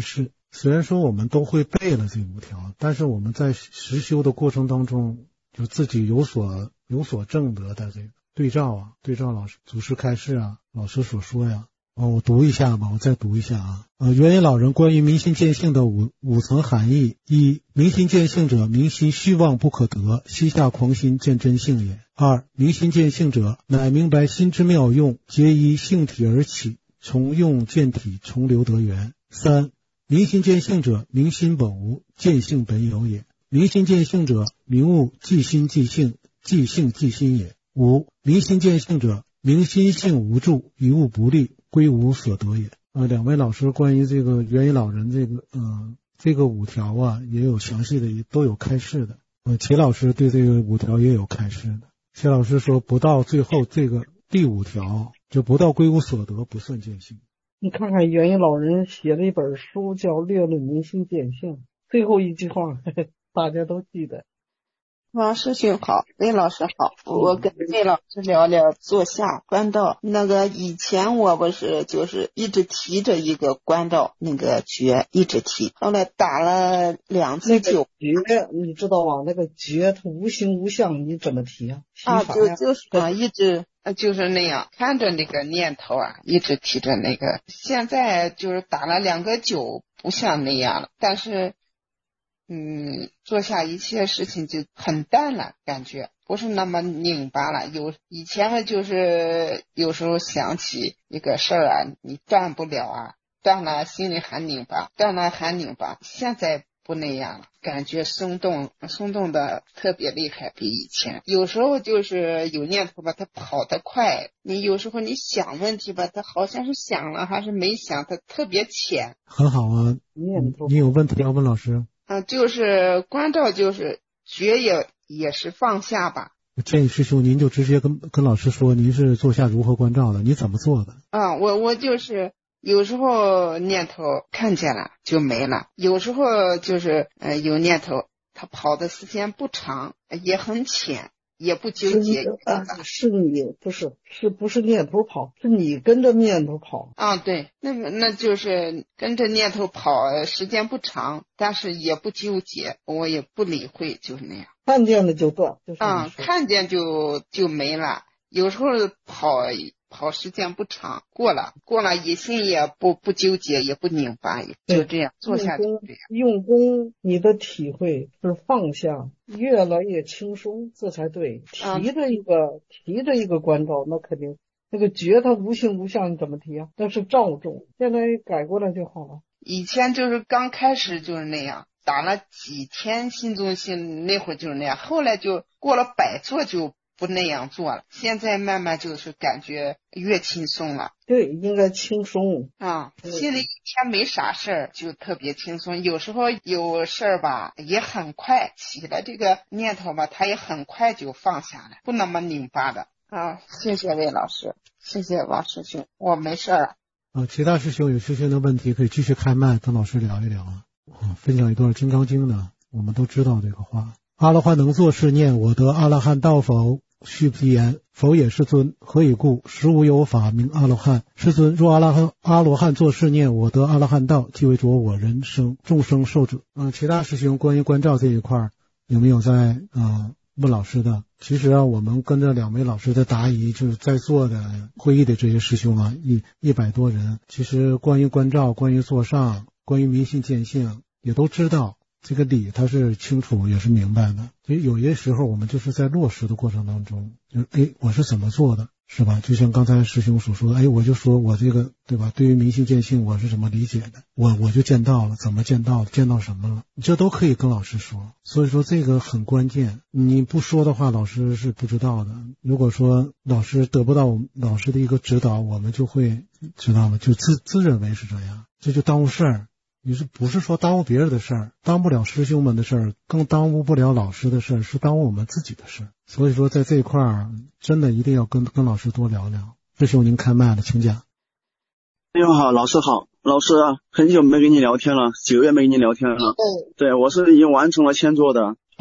虽然说我们都会背了这5条，但是我们在实修的过程当中，就自己有所证得的这个对照老师祖师开示啊，老师所说呀。我读一下吧，我再读一下啊。元因老人关于明心见性的五层含义：一、明心见性者，明心虚妄不可得，膝下狂心见真性也。二、明心见性者，乃明白心之妙用，皆依性体而起，从用见体，从流得源。三、明心见性者，明心本无，见性本有也。明心见性者，明悟即心即性，即性即心也。五、明心见性者，明心性无助，于物不利，归无所得也。两位老师关于这个元因老人这个5条啊，也有详细的都有开示的。齐老师对这个5条也有开示的。齐老师说，不到最后这个第5条，就不到归无所得，不算见性。 你看看元因老人写了一本书叫《略论明心见性》，最后一句话大家都记得。 王师兄好，魏老师好，我跟魏老师聊聊坐下关照。以前我不是就是一直提着一个关照那个诀，一直提，后来打了2次灸。 诀你知道吧？那个诀它无形无相，你怎么提啊？ 就是一直就是那样看着那个念头啊，一直提着那个。现在就是打了2个灸，不像那样了，但是做下一切事情就很淡了，感觉不是那么拧巴了。以前嘛，就是有时候想起一个事儿啊，你断不了啊，断了心里还拧巴，断了还拧巴。现在不那样了，感觉松动的特别厉害，比以前。有时候就是有念头吧，它跑得快，你有时候你想问题吧，它好像是想了还是没想，它特别浅。 很好啊，你有问题要问老师？ 就是关照，就是觉也是放下吧。 我建议师兄您就直接跟老师说，您是坐下如何关照的，你怎么做的？ 我就是有时候念头看见了就没了，有时候就是有念头，它跑的时间不长，也很浅，也不纠结。 是你不是念头跑，是你跟着念头跑。 对，那就是跟着念头跑，时间不长，但是也不纠结，我也不理会，就是那样。 看见了就断， 看见就没了。有时候跑时间不长，过了也心也不纠结，也不拧巴，就这样坐下就这样用功。你的体会是放下，越来越轻松，这才对。提着一个关照，那肯定那个觉它无形无相，你怎么提啊？那是照重，现在改过来就好了。 以前就是刚开始就是那样，打了几天心中心，那会儿就是那样，后来就过了100座就不那样做了，现在慢慢就是感觉越轻松了。 对，应该轻松心里一天没啥事儿就特别轻松，有时候有事儿吧也很快起了这个念头吧，它也很快就放下了，不那么拧巴的。谢谢魏老师，谢谢王师兄，我没事了。 其他师兄有师兄的问题可以继续开麦跟老师聊一聊分享一段《金刚经》呢，我们都知道这个话。阿罗汉能作是念，我得阿罗汉道否？须毗言，否也，世尊。何以故？实无有法名阿罗汉。世尊，若阿罗汉作是念，我得阿罗汉道，即为着我人生众生受者。其他师兄关于关照这一块有没有在问老师的？其实我们跟着2位老师的答疑，就是在座的会议的这些师兄100多人，其实关于关照，关于坐上，关于明心见性，也都知道这个理，他是清楚也是明白的。所以有些时候我们就是在落实的过程当中，我是怎么做的，是吧？就像刚才师兄所说的，我就说我这个，对吧？对于明心见性我是怎么理解的，我就见到了，怎么见到的，见到什么了，这都可以跟老师说。所以说这个很关键，你不说的话老师是不知道的。如果说老师得不到老师的一个指导，我们就会知道了，就自认为是这样，这就耽误事儿。你不是说耽误别人的事儿，耽不了师兄们的事儿，更耽误不了老师的事儿，是耽误我们自己的事儿。所以说在这一块真的一定要跟老师多聊聊。师兄您开麦了，请讲。 师兄好，老师好。老师很久没跟你聊天了，9月没跟你聊天了。对，我是已经完成了签座的。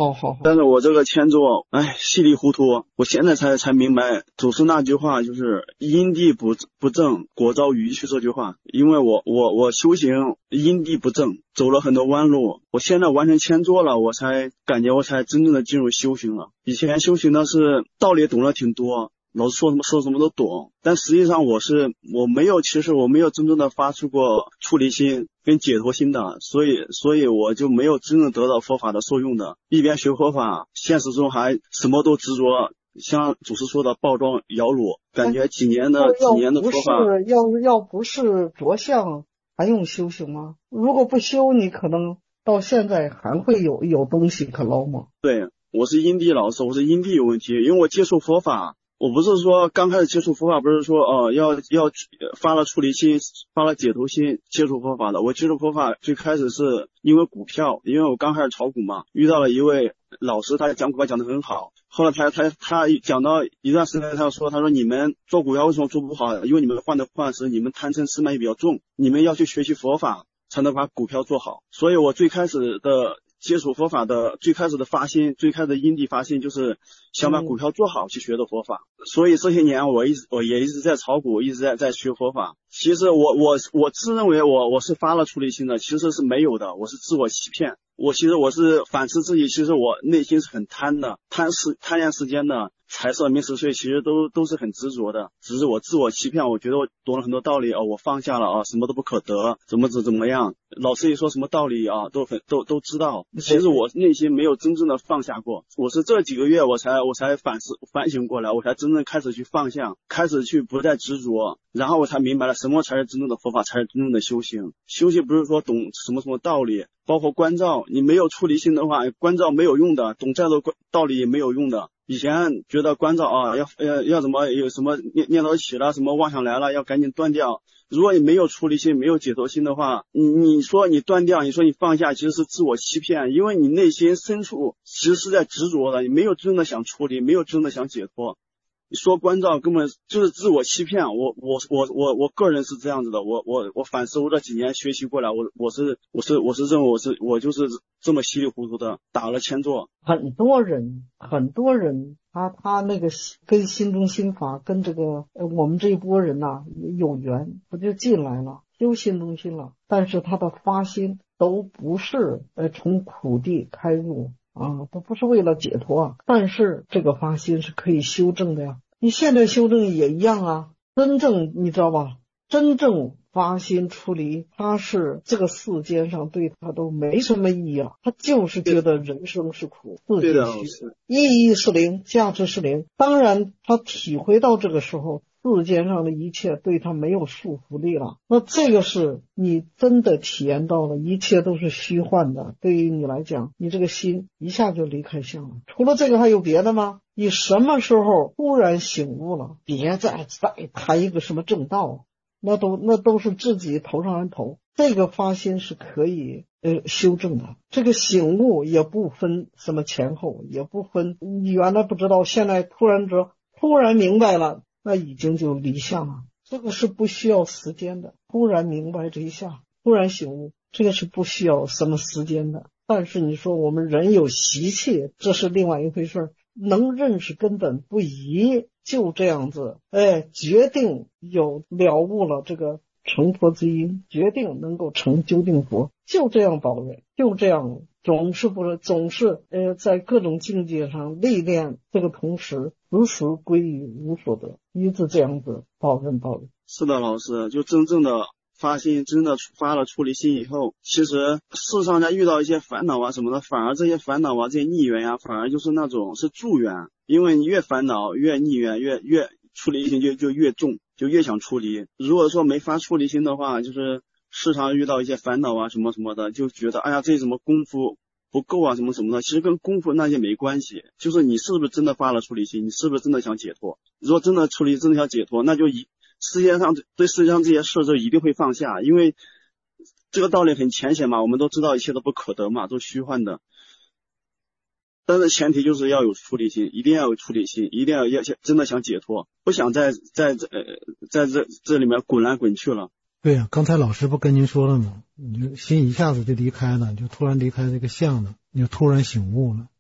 好。 但是我这个欠做，稀里糊涂，我现在才明白，祖师那句话就是因地不正，果遭愚去这句话。因为我修行因地不正，走了很多弯路，我现在完全欠做了，我才感觉我才真正的进入修行了。以前修行的是道理懂了挺多，老师说什么都懂，但实际上我没有真正的发出过出离心跟解脱心的，所以我就没有真正得到佛法的受用的。一边学佛法，现实中还什么都执着，像祖师说的暴装摇橹，感觉几年的佛法， 要不是着相，还用修行吗？如果不修，你可能到现在还会有东西可捞吗？ 对，我是因地老师，我是因地有问题，因为我接触佛法。我不是说刚开始接触佛法，不是说要发了出离心，发了解脱心接触佛法的。我接触佛法最开始是因为股票，因为我刚开始炒股嘛，遇到了一位老师，他讲股票讲得很好。后来他讲到一段时间，他说你们做股票为什么做不好？因为你们患得患失，你们贪嗔痴慢疑比较重，你们要去学习佛法才能把股票做好。所以我最开始的接触佛法的最开始的发心，最开始的因地发心就是想把股票做好去学的佛法。所以这些年我也一直在炒股，一直在学佛法。其实我自认为我是发了出离心的，其实是没有的，我是自我欺骗。我是反思自己，其实我内心是很贪的，贪恋世间的财色名食睡，其实都是很执着的，只是我自我欺骗。我觉得我懂了很多道理我放下了什么都不可得，怎么样。老师一说什么道理都知道，其实我内心没有真正的放下过。我是这几个月我才反省过来，我才真正开始去放下，开始去不再执着，然后我才明白了什么才是真正的佛法，才是真正的修行。修行不是说懂什么道理，包括关照，你没有出离心的话，关照没有用的，懂再多道理也没有用的。以前觉得关照要怎么有什么念头起了，什么妄想来了，要赶紧断掉。如果你没有出离心，没有解脱心的话，你说你断掉，你说你放下，其实是自我欺骗，因为你内心深处其实是在执着的，你没有真的想出离，没有真的想解脱。你说关照根本就是自我欺骗。我个人是这样子的，我反思我这几年学习过来，我是认为我就是这么稀里糊涂的打了千座。 很多人他那个跟心中心法跟这个我们这一波人有缘，不就进来了，修心中心了，但是他的发心都不是从苦地开入都不是为了解脱但是这个发心是可以修正的呀。你现在修正也一样真正你知道吧，真正发心出离，他是这个世间上对他都没什么意义他就是觉得人生是苦， 对的， 意义是零，价值是零。当然他体会到这个时候世间上的一切对他没有束缚力了，那这个是你真的体验到了一切都是虚幻的，对于你来讲，你这个心一下就离开相了。除了这个还有别的吗？你什么时候突然醒悟了，别再谈一个什么正道，那都是自己头上人头。这个发心是可以修正的，这个醒悟也不分什么前后，也不分你原来不知道，现在突然明白了，那已经就离相了。这个是不需要时间的，突然明白这一下，突然醒悟，这个是不需要什么时间的。但是你说我们人有习气，这是另外一回事，能认识根本不移，就这样子决定有了悟了这个成佛之因，决定能够成究竟佛，就这样保人，就这样总是在各种境界上历练，这个同时时时归于无所得，一直这样子保人。 是的，老师，就真正的发心，真的发了出离心以后，其实世上在遇到一些烦恼什么的，反而这些烦恼这些逆缘反而就是那种是助缘，因为你越烦恼越逆缘，越出离心就越重，就越想出离。如果说没发出离心的话，就是时常遇到一些烦恼什么什么的，就觉得这怎么功夫不够什么什么的，其实跟功夫那些没关系，就是你是不是真的发了出离心，你是不是真的想解脱。如果真的出离，真的想解脱，那就世界上这些事就一定会放下，因为这个道理很浅显嘛，我们都知道一切都不可得嘛，都虚幻的。但是前提就是要有出离心，一定要有出离心，一定要真的想解脱，不想在这里面滚来滚去了。 对呀，刚才老师不跟您说了吗？你就心一下子就离开了，就突然离开这个相了，你就突然醒悟了。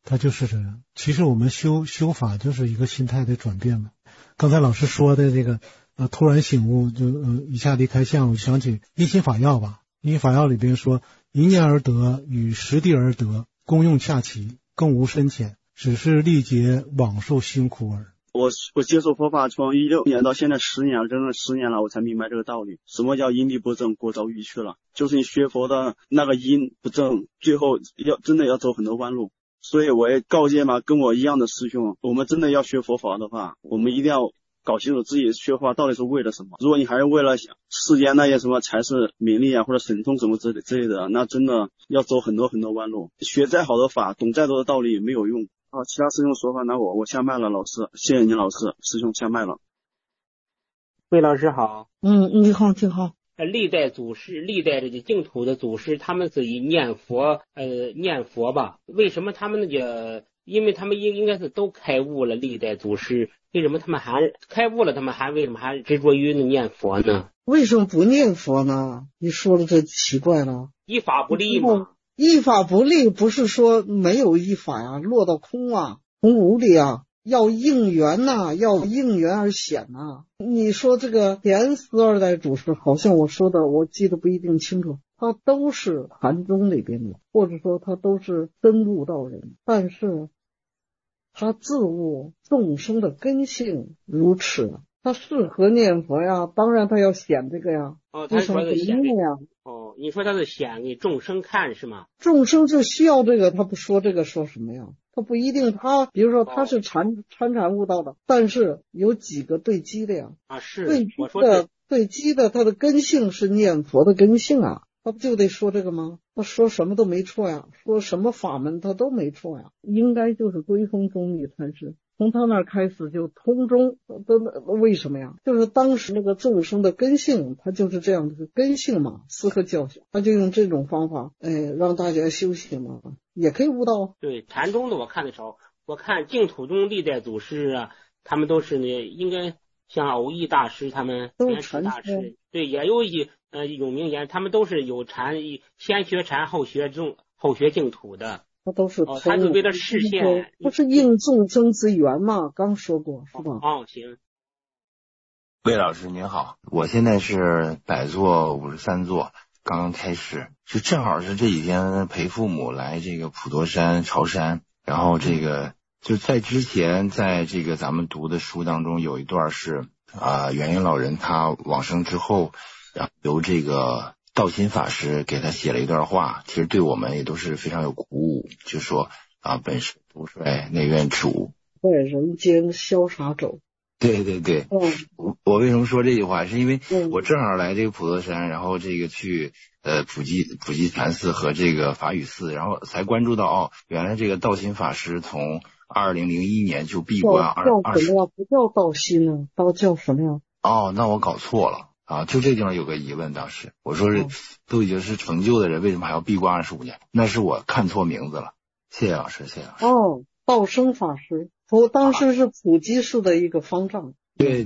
它就是这样。其实我们修法就是一个心态的转变嘛。刚才老师说的这个突然醒悟，就一下离开相，我想起阴心法要吧。阴心法要里边说，一念而得，与实地而得，功用恰齐，更无深浅，只是历劫往受辛苦耳。 我接受佛法从16年到现在10年了，整整10年了，我才明白这个道理。什么叫因地不正，过早欲去了？就是你学佛的那个因不正，最后真的要走很多弯路。所以我也告诫嘛，跟我一样的师兄，我们真的要学佛法的话，我们一定要搞清楚自己学佛法到底是为了什么。如果你还是为了世间那些什么财势名利啊，或者神通什么之类的，那真的要走很多很多弯路。学再好的法，懂再多的道理也没有用。其他师兄说法，那我下麦了，老师，谢谢您老师，师兄下麦了。 魏老师好。 你好，你好。 历代祖师，历代这个净土的祖师，他们是以念佛吧？为什么他们因为他们应该是都开悟了，历代祖师，为什么他们还开悟了，他们为什么还执着于念佛呢？ 为什么不念佛呢？你说的这奇怪了。 依法不立嘛。 依法不立不是说没有依法呀，落到空啊，空无力啊，要应缘呐，要应缘而显呐。你说这个前42代祖师，好像我说的，我记得不一定清楚，他都是禅宗那边的，或者说他都是真悟道人，但是他自悟众生的根性如此，他适合念佛呀，当然他要显这个呀。 他说的显呀。 你说他是显给众生看是吗？ 众生就需要这个，他不说这个说什么呀？他不一定，他比如说他是参悟道的，但是有几个对机的呀？ 是对机的，他的根性是念佛的根性啊，他不就得说这个吗？他说什么都没错呀，说什么法门他都没错呀，应该就是归宗中义才是。从他那儿开始就通中，为什么呀？就是当时那个众生的根性，他就是这样的根性嘛，适合教学，他就用这种方法，让大家修行嘛，也可以悟道。 对，禅宗的我看的少，我看净土宗历代祖师啊，他们都是应该像偶益大师他们， 都是禅师，对，也有有名言，他们都是有禅，先学禅后学净土的。 他都是他是为了实现， 不是应众生之缘嘛？刚说过是吧？ 行。 魏老师您好，我现在是100座53座，刚刚开始，就正好是这几天陪父母来这个普陀山朝山，然后这个就在之前，在这个咱们读的书当中有一段是元婴老人他往生之后，然后由这个道心法师给他写了一段话，其实对我们也都是非常有鼓舞，就说本是不率内院主， 在人间潇洒走。 对对对，我为什么说这句话，是因为我正好来这个普陀山，然后这个去普济禅寺和这个法语寺，然后才关注到原来这个道心法师从2001年就闭关叫什么呀？不叫道心呢，叫什么呀？ 那我搞错了。就这地方有个疑问，当时我说都已经是成就的人，为什么还要闭关25年？那是我看错名字了。谢谢老师，谢谢老师。 道生法师，当时是普济寺的一个方丈。 对。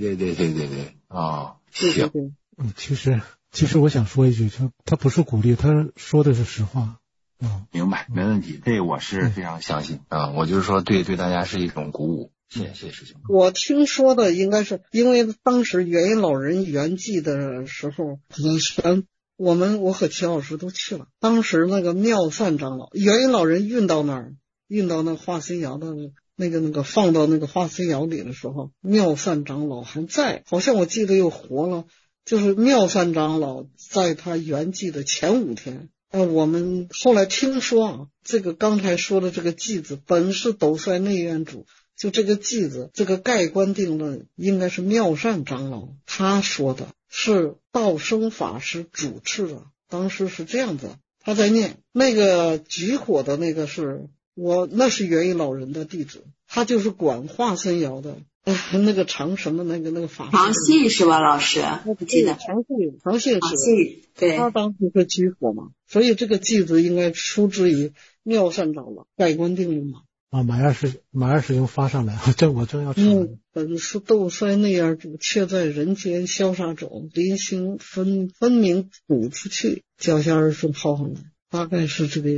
行。 其实我想说一句，他不是鼓励，他说的是实话。 明白，没问题，这我是非常相信我就是说对大家是一种鼓舞。谢谢师兄。 我听说的应该是因为当时元婴老人圆寂的时候，我和齐老师都去了。当时那个妙善长老，元婴老人运到那化身窑的那个放到那个化身窑里的时候，妙善长老还在，好像我记得又活了。就是妙善长老在他圆寂的前5天。我们后来听说这个刚才说的这个偈子本是斗率内院主，就这个偈子，这个盖棺定论应该是妙善长老他说的，是道生法师主持的，当时是这样子，他在念那个举火的那个那是元婴老人的弟子，他就是管化身窑的。那个长什么那个法师， 长信是吧，老师？我不记得。 长信是， 对， 他当时是举火嘛，所以这个偈子应该出自于妙善长老盖棺定论嘛。 马二师兄发上来，我正要查。 本是斗率内院主，却在人间潇洒走，临行分明补出去，脚下而顺抛上来，大概是这个意思。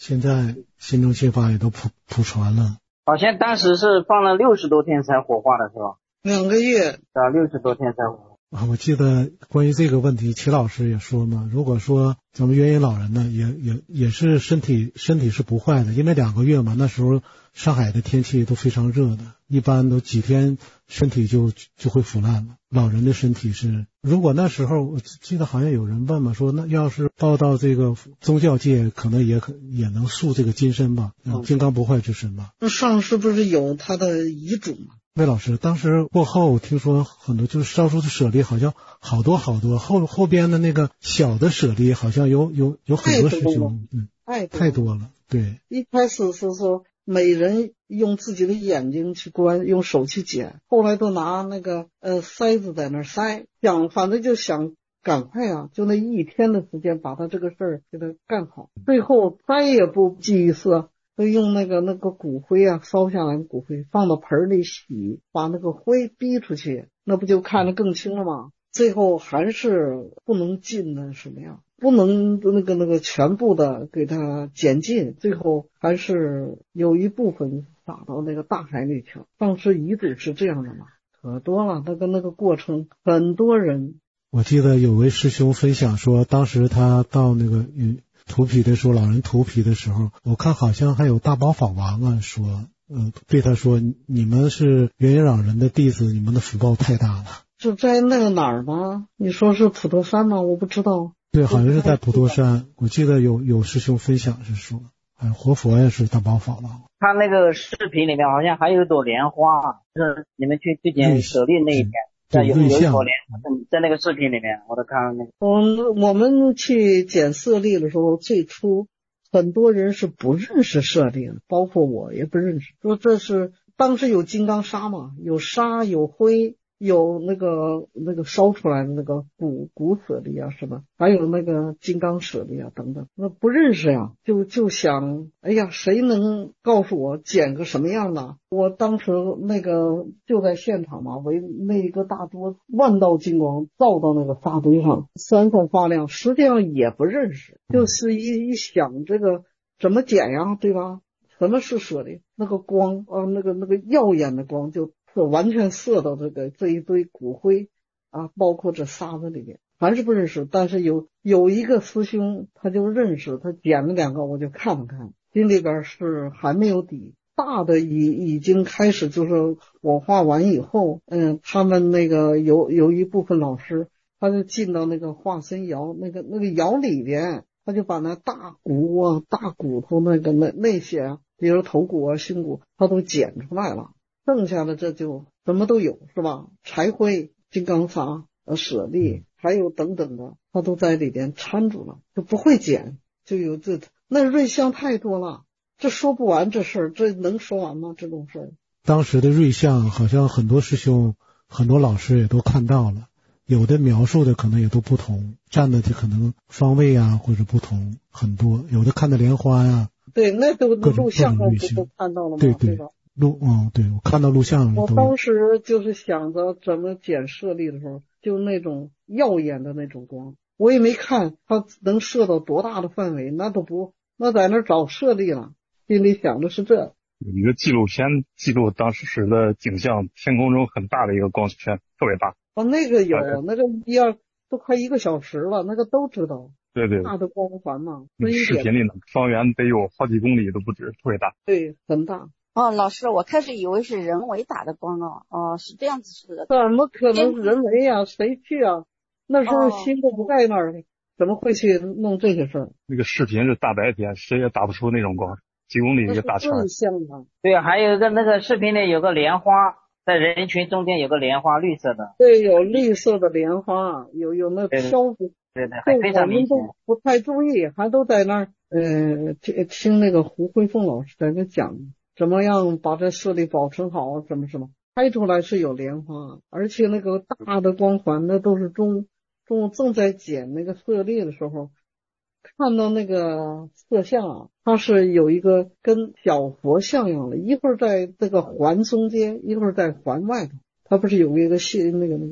现在心中心法也都普传了。 好像当时是放了60多天才火化的是吧 ？2个月 ，60多天才火化。 我记得关于这个问题，齐老师也说嘛，如果说咱们元音老人呢，也是身体是不坏的，因为2个月嘛，那时候上海的天气都非常热的，一般都几天身体就会腐烂了。老人的身体是，如果那时候我记得好像有人问嘛，说那要是到这个宗教界，可能也能塑这个金身吧，金刚不坏之身吧。 那上是不是有他的遗嘱吗？ 魏老师，当时过后听说很多就是烧出的舍利好像好多后边的那个小的舍利好像有很多师兄，太多了。对， 一开始是说每人用自己的眼睛去观，用手去捡，后来都拿那个筛子在那儿筛，反正就想赶快啊，就那1天的时间把他这个事儿给他干好，最后再也不祭祀，都用那个骨灰啊，烧下来的骨灰放到盆里洗，把那个灰逼出去，那不就看得更清了吗？最后还是不能尽的什么样，不能那个全部的给它减尽，最后还是有一部分撒到那个大海里去了。当时遗嘱是这样的嘛，可多了，那个过程很多人。 我记得有位师兄分享说，当时他到那个荼毗的时候，老人荼毗的时候，我看好像还有大宝法王啊说，对他说，你们是元音老人的弟子，你们的福报太大了。 是在那个哪儿吗？你说是普陀山吗？我不知道。 对，好像是在普陀山。我记得有师兄分享是说，活佛也是大宝法王。 他那个视频里面好像还有一朵莲花，就是你们去捡舍利那一天，有一朵莲花在那个视频里面，我都看到那个。 我们去捡舍利的时候，最初很多人是不认识舍利的，包括我也不认识。说这是当时有金刚砂嘛，有沙有灰。有那个烧出来的那个骨舍利啊什么，还有那个金刚舍利啊等等，那不认识呀，就想，哎呀，谁能告诉我捡个什么样的？我当时那个就在现场嘛，围那一个大桌子，万道金光照到那个沙堆上，闪闪发亮，实际上也不认识，就是一想这个怎么捡呀，对吧？什么是舍利？那个光啊，那个耀眼的光就完全射到这一堆骨灰啊，包括这沙子里面，还是不认识。但是有一个师兄他就认识，他捡了2个，我就看了看，心里边是还没有底。大的已经开始就是火化完以后，他们那个有一部分老师，他就进到那个化身窑，那个窑里边，他就把那大骨啊、大骨头那些啊，比如头骨啊、胸骨，他都捡出来了。剩下的这就什么都有，是吧？柴灰、金刚砂、舍利，还有等等的，它都在里边掺住了，就不会捡，就有那瑞相太多了，这说不完这事儿，这能说完吗？这种事儿。 当时的瑞相好像很多师兄、很多老师也都看到了，有的描述的可能也都不同，站的就可能方位啊或者不同很多，有的看的莲花呀。 对，那都录像不都看到了吗？ 对， 吧？ 对，我看到录像了。 我当时就是想着怎么捡舍利的时候，就那种耀眼的那种光，我也没看它能射到多大的范围，那在那找舍利了，心里想的是这。 有一个纪录片记录当时的景象，天空中很大的一个光圈，特别大。 那个有，那个都快1个小时了，那个都知道。 对， 大的光环嘛， 视频里呢，方圆得有好几公里都不止，特别大。 对，很大。 老师，我开始以为是人为打的光是这样子似的。 怎么可能人为呀？谁去啊？那时候心都不在那儿，怎么会去弄这些事儿？ 那个视频是大白天，谁也打不出那种光，几公里一个大圈。 对，还有一个那个视频里有个莲花，在人群中间有个莲花，绿色的。 对，有绿色的莲花，有那漂浮。 对，非常明显。 我们都不太注意，还都在那儿听那个胡辉凤老师在那讲。怎么样把这舍利保存好，什么拍出来是有莲花，而且那个大的光环那都是中午正在捡那个舍利的时候，看到那个色相啊，它是有一个跟小佛像一样的，一会儿在这个环中间，一会儿在环外头，它不是有一个那个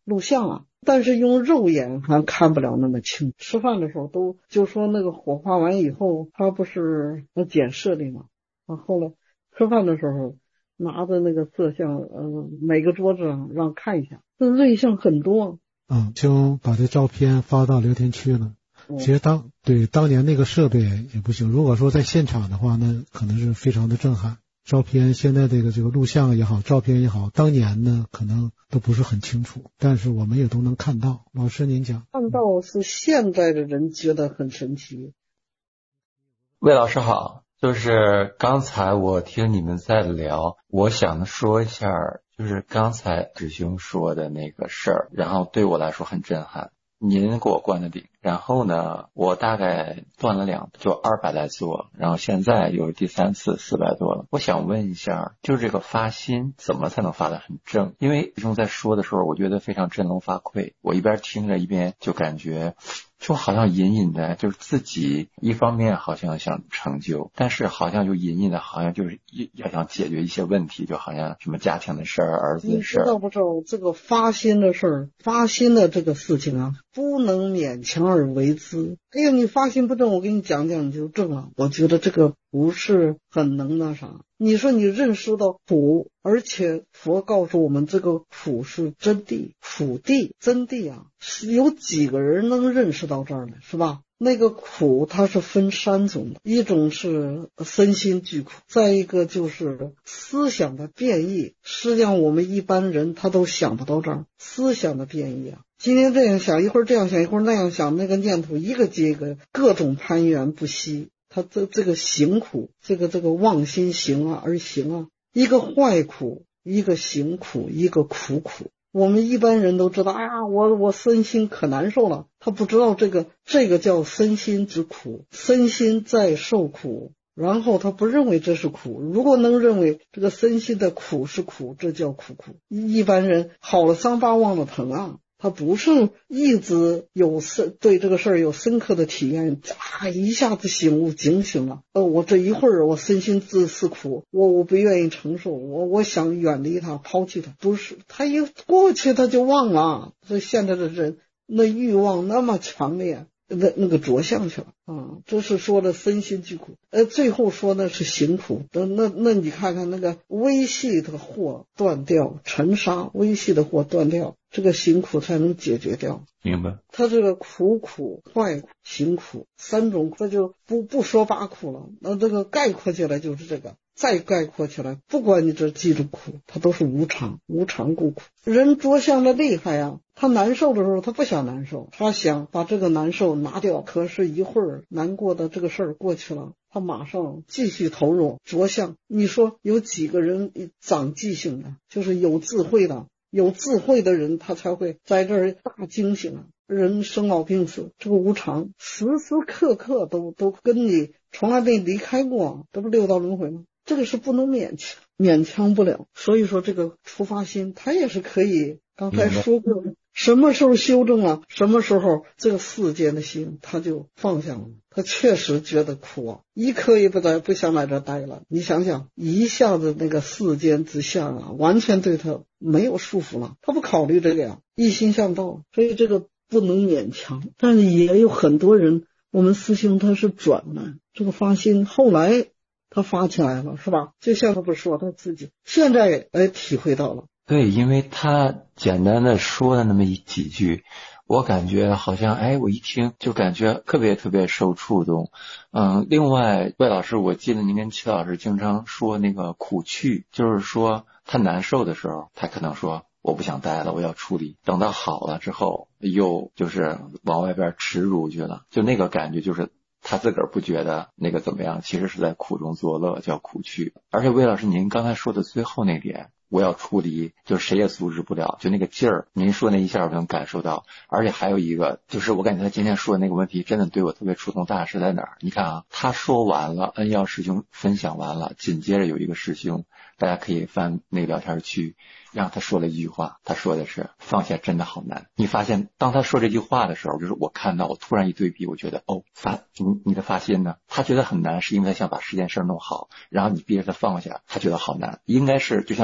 录像啊，但是用肉眼还看不了那么清。吃饭的时候都就说那个火化完以后，他不是检视的嘛，后来吃饭的时候拿着那个摄像，每个桌子上让看一下，这瑞像很多。 就把这照片发到聊天区了。其实当年那个设备也不行，如果说在现场的话，那可能是非常的震撼。照片现在这个录像也好，照片也好，当年呢可能都不是很清楚，但是我们也都能看到。老师您讲， 看到是现在的人觉得很神奇。 魏老师好，就是刚才我听你们在聊，我想说一下，就是刚才师兄说的那个事儿，然后对我来说很震撼。您给我灌的顶，然后呢，我大概断了就200来做，然后现在有第3次400多了。我想问一下，就是这个发心怎么才能发得很正？因为师兄在说的时候，我觉得非常振聋发聩，我一边听着一边就感觉就好像隐隐的，就是自己一方面好像想成就，但是好像又隐隐的，好像就是要想解决一些问题，就好像什么家庭的事儿、儿子的事儿。 你知道不知道这个发心的事儿，发心的这个事情啊，不能勉强而为之。哎呀，你发心不正，我给你讲讲你就正了。我觉得这个不是很能那啥。你说你认识到苦，而且佛告诉我们这个苦是真谛，苦谛真谛啊，是有几个人能认识到这儿来，是吧？那个苦它是分3种的，一种是身心俱苦，再一个就是思想的变异。实际上我们一般人他都想不到这儿，思想的变异啊，今天这样想，一会儿这样想，一会儿那样想，那个念头一个接一个，各种攀援不息。他这个行苦，这个妄心行啊而行啊，一个坏苦，一个行苦，一个苦苦。我们一般人都知道，哎呀，我身心可难受了，他不知道这个叫身心之苦，身心在受苦，然后他不认为这是苦。如果能认为这个身心的苦是苦，这叫苦苦。一般人好了伤疤忘了疼啊，他不是一直对这个事儿有深刻的体验，一下子醒悟警醒了。我这一会儿我身心自是苦，我不愿意承受，我想远离它，抛弃它。不是，他一过去他就忘了。所以现在的人那欲望那么强烈，那个着相去了啊！这是说的身心俱苦。最后说的是行苦。那你看看那个微细的祸断掉，尘沙微细的祸断掉，这个行苦才能解决掉。 明白。 他这个苦坏苦行苦3种，他就不说8苦了。那这个概括起来就是这个，再概括起来，不管你这几种苦，它都是无常故苦。人着相的厉害啊，他难受的时候他不想难受，他想把这个难受拿掉，可是一会儿难过的这个事儿过去了，他马上继续投入着相。你说有几个人长记性的，就是有智慧的人，他才会在这儿大惊醒啊。人生老病死这个无常，时时刻刻都跟你从来没离开过，这不六道轮回吗？这个是不能勉强不了。所以说这个出发心它也是可以，刚才说过什么时候修正了，什么时候这个世间的心他就放下了，他确实觉得苦啊，一刻也不想在这待了。你想想一下子那个世间之相啊，完全对他没有束缚了，他不考虑这个呀，一心向道。所以这个不能勉强。但是也有很多人，我们师兄他是转了这个发心，后来他发起来了，是吧？就像他不说他自己现在体会到了。 对，因为他简单的说了那么几句，我感觉好像我一听就感觉特别特别受触动。另外魏老师，我记得您跟齐老师经常说那个苦去，就是说他难受的时候，他可能说我不想待了，我要处理，等到好了之后又就是往外边耻辱去了，就那个感觉就是他自个儿不觉得那个怎么样，其实是在苦中作乐，叫苦去。而且魏老师您刚才说的最后那点，我要出离，就谁也阻止不了，就那个劲儿，您说那一下我能感受到。而且还有一个就是我感觉他今天说的那个问题真的对我特别触动，大是在哪儿？你看啊，他说完了，恩耀师兄分享完了，紧接着有一个师兄，大家可以翻那个聊天区，让他说了一句话，他说的是放下真的好难。你发现当他说这句话的时候，就是我看到，我突然一对比，我觉得你的发心呢，他觉得很难，是因为他想把这件事弄好，然后你逼着他放下，他觉得好难。应该是就像刚才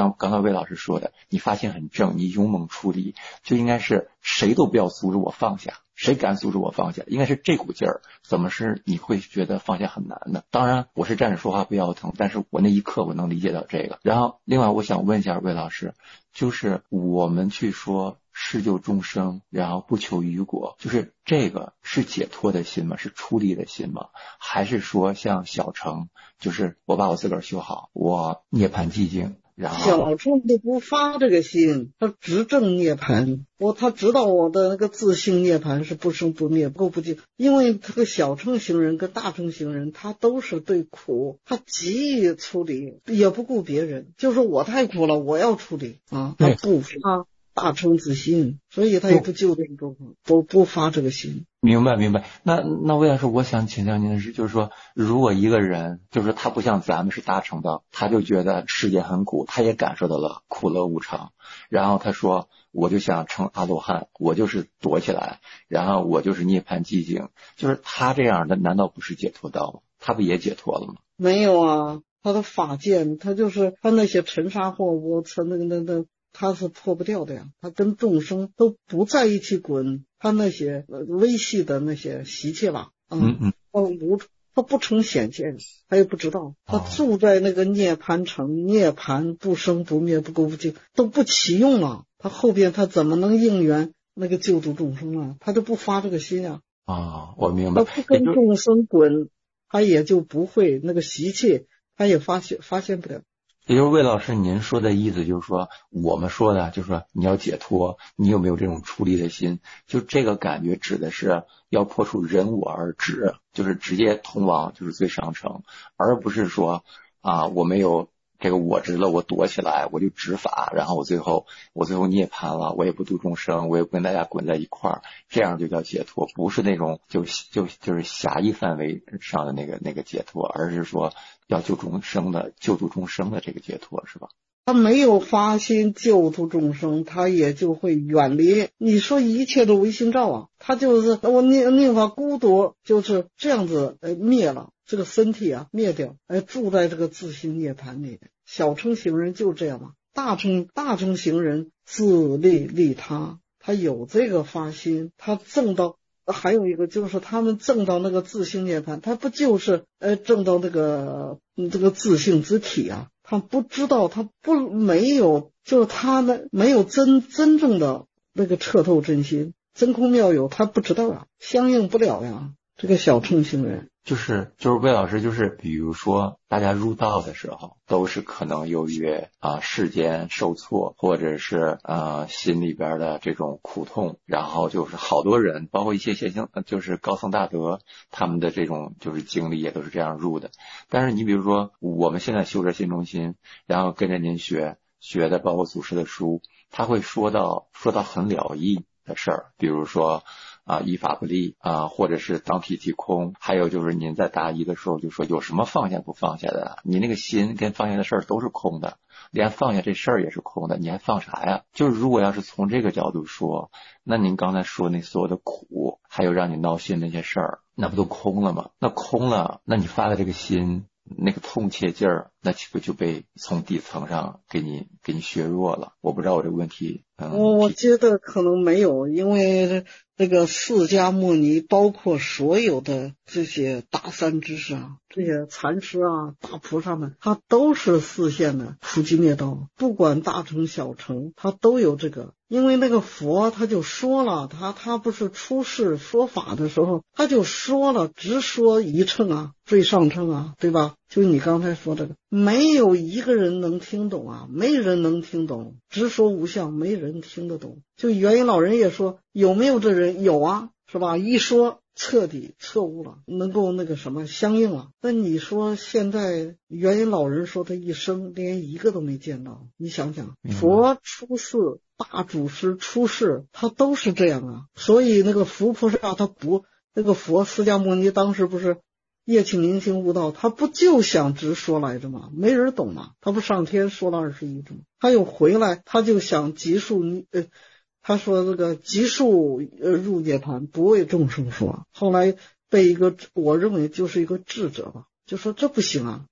魏老师说的，你发心很正，你勇猛处理，就应该是谁都不要阻止我放下，谁敢阻止我放下，应该是这股劲儿，怎么是你会觉得放下很难的？当然我是站着说话不腰疼，但是我那一刻我能理解到这个。然后另外我想问一下魏老师，就是我们去说施救众生，然后不求于果，就是这个是解脱的心吗？是出离的心吗？还是说像小乘，就是我把我自个儿修好，我涅槃寂静，然后小乘都不发这个心，他直证涅槃，他知道我的那个自性涅槃是不生不灭不垢不净。因为这个小乘行人跟大乘行人他都是对苦他急于处理，也不顾别人，就是我太苦了我要处理啊，他不发大乘自心，所以他也不救这种不发这个心。 明白。那魏老师，我想请教您的是，就是说，如果一个人就是他不像咱们是大乘的，他就觉得世界很苦，他也感受到了苦乐无常，然后他说我就想成阿罗汉，我就是躲起来，然后我就是涅槃寂静，就是他这样的难道不是解脱道吗？他不也解脱了吗？ 没有啊，他的法界他就是他那些尘沙货物他是破不掉的呀，他跟众生都不在一起滚，他那些微细的那些习气吧，他不成显见，他也不知道，他住在那个涅槃城，涅槃不生不灭不垢不净都不起用了，他后边他怎么能应缘那个救度众生啊？他就不发这个心啊。 我明白。 他不跟众生滚，他也就不会那个习气，他也发现不了。 也就是魏老师您说的意思就是说，我们说的就是说你要解脱，你有没有这种出离的心，就这个感觉指的是要破除人我而止，就是直接通往就是最上乘，而不是说我没有这个我执了，我躲起来，我就执法，然后我最后涅槃了，我也不度众生，我也不跟大家滚在一块儿，这样就叫解脱，不是那种就是狭义范围上的那个解脱，而是说要救度众生的这个解脱，是吧？ 他没有发心救度众生，他也就会远离。你说一切的唯心照啊，他就是我宁法孤独，就是这样子灭了这个身体啊，灭掉，住在这个自性涅槃里面。小乘行人就这样嘛，大乘行人自利利他，他有这个发心，他证到。还有一个就是他们证到那个自性涅槃，他不就是证到这个自性之体啊？他不知道，他没有，就是他呢没有真正的那个彻透真心，真空妙有，他不知道啊，相应不了呀。这个小乘行人就是魏老师，就是比如说大家入道的时候，都是可能由于世间受挫，或者是心里边的这种苦痛，然后就是好多人，包括一些就是高僧大德，他们的这种就是经历也都是这样入的。但是你比如说我们现在修这新中心，然后跟着您学的，包括祖师的书，他会说到很了义的事儿，比如说依法不立或者是当体即空，还有就是您在答疑的时候就说有什么放下不放下的，你那个心跟放下的事儿都是空的，连放下这事儿也是空的，你还放啥呀？就是如果要是从这个角度说，那您刚才说那所有的苦，还有让你闹心那些事儿，那不都空了吗？那空了，那你发的这个心那个痛切劲儿，那岂不就被从底层上给你削弱了？我不知道我这个问题我觉得可能没有，因为这个释迦牟尼包括所有的这些大善知识啊，这些禅师啊，大菩萨们，他都是示现的普济灭道，不管大乘小乘，他都有这个。因为那个佛他就说了，他不是出世说法的时候，他就说了，直说一乘啊，最上乘啊，对吧？就是你刚才说这个，没有一个人能听懂啊，没人能听懂，直说无相，没人听得懂。就元音老人也说，有没有这人？有啊，是吧？一说彻底彻悟了，能够那个什么相应了。那你说现在元音老人说他一生连一个都没见到，你想想，佛出世，大祖师出世，他都是这样啊。所以那个佛菩萨他不，那个佛释迦牟尼当时不是业气明心悟道，他不就想直说来着吗？没人懂嘛，他不上天说了21种，他又回来，他就想急速他说这个急速入涅槃，不为众生说。后来被一个我认为就是一个智者吧，就说这不行啊，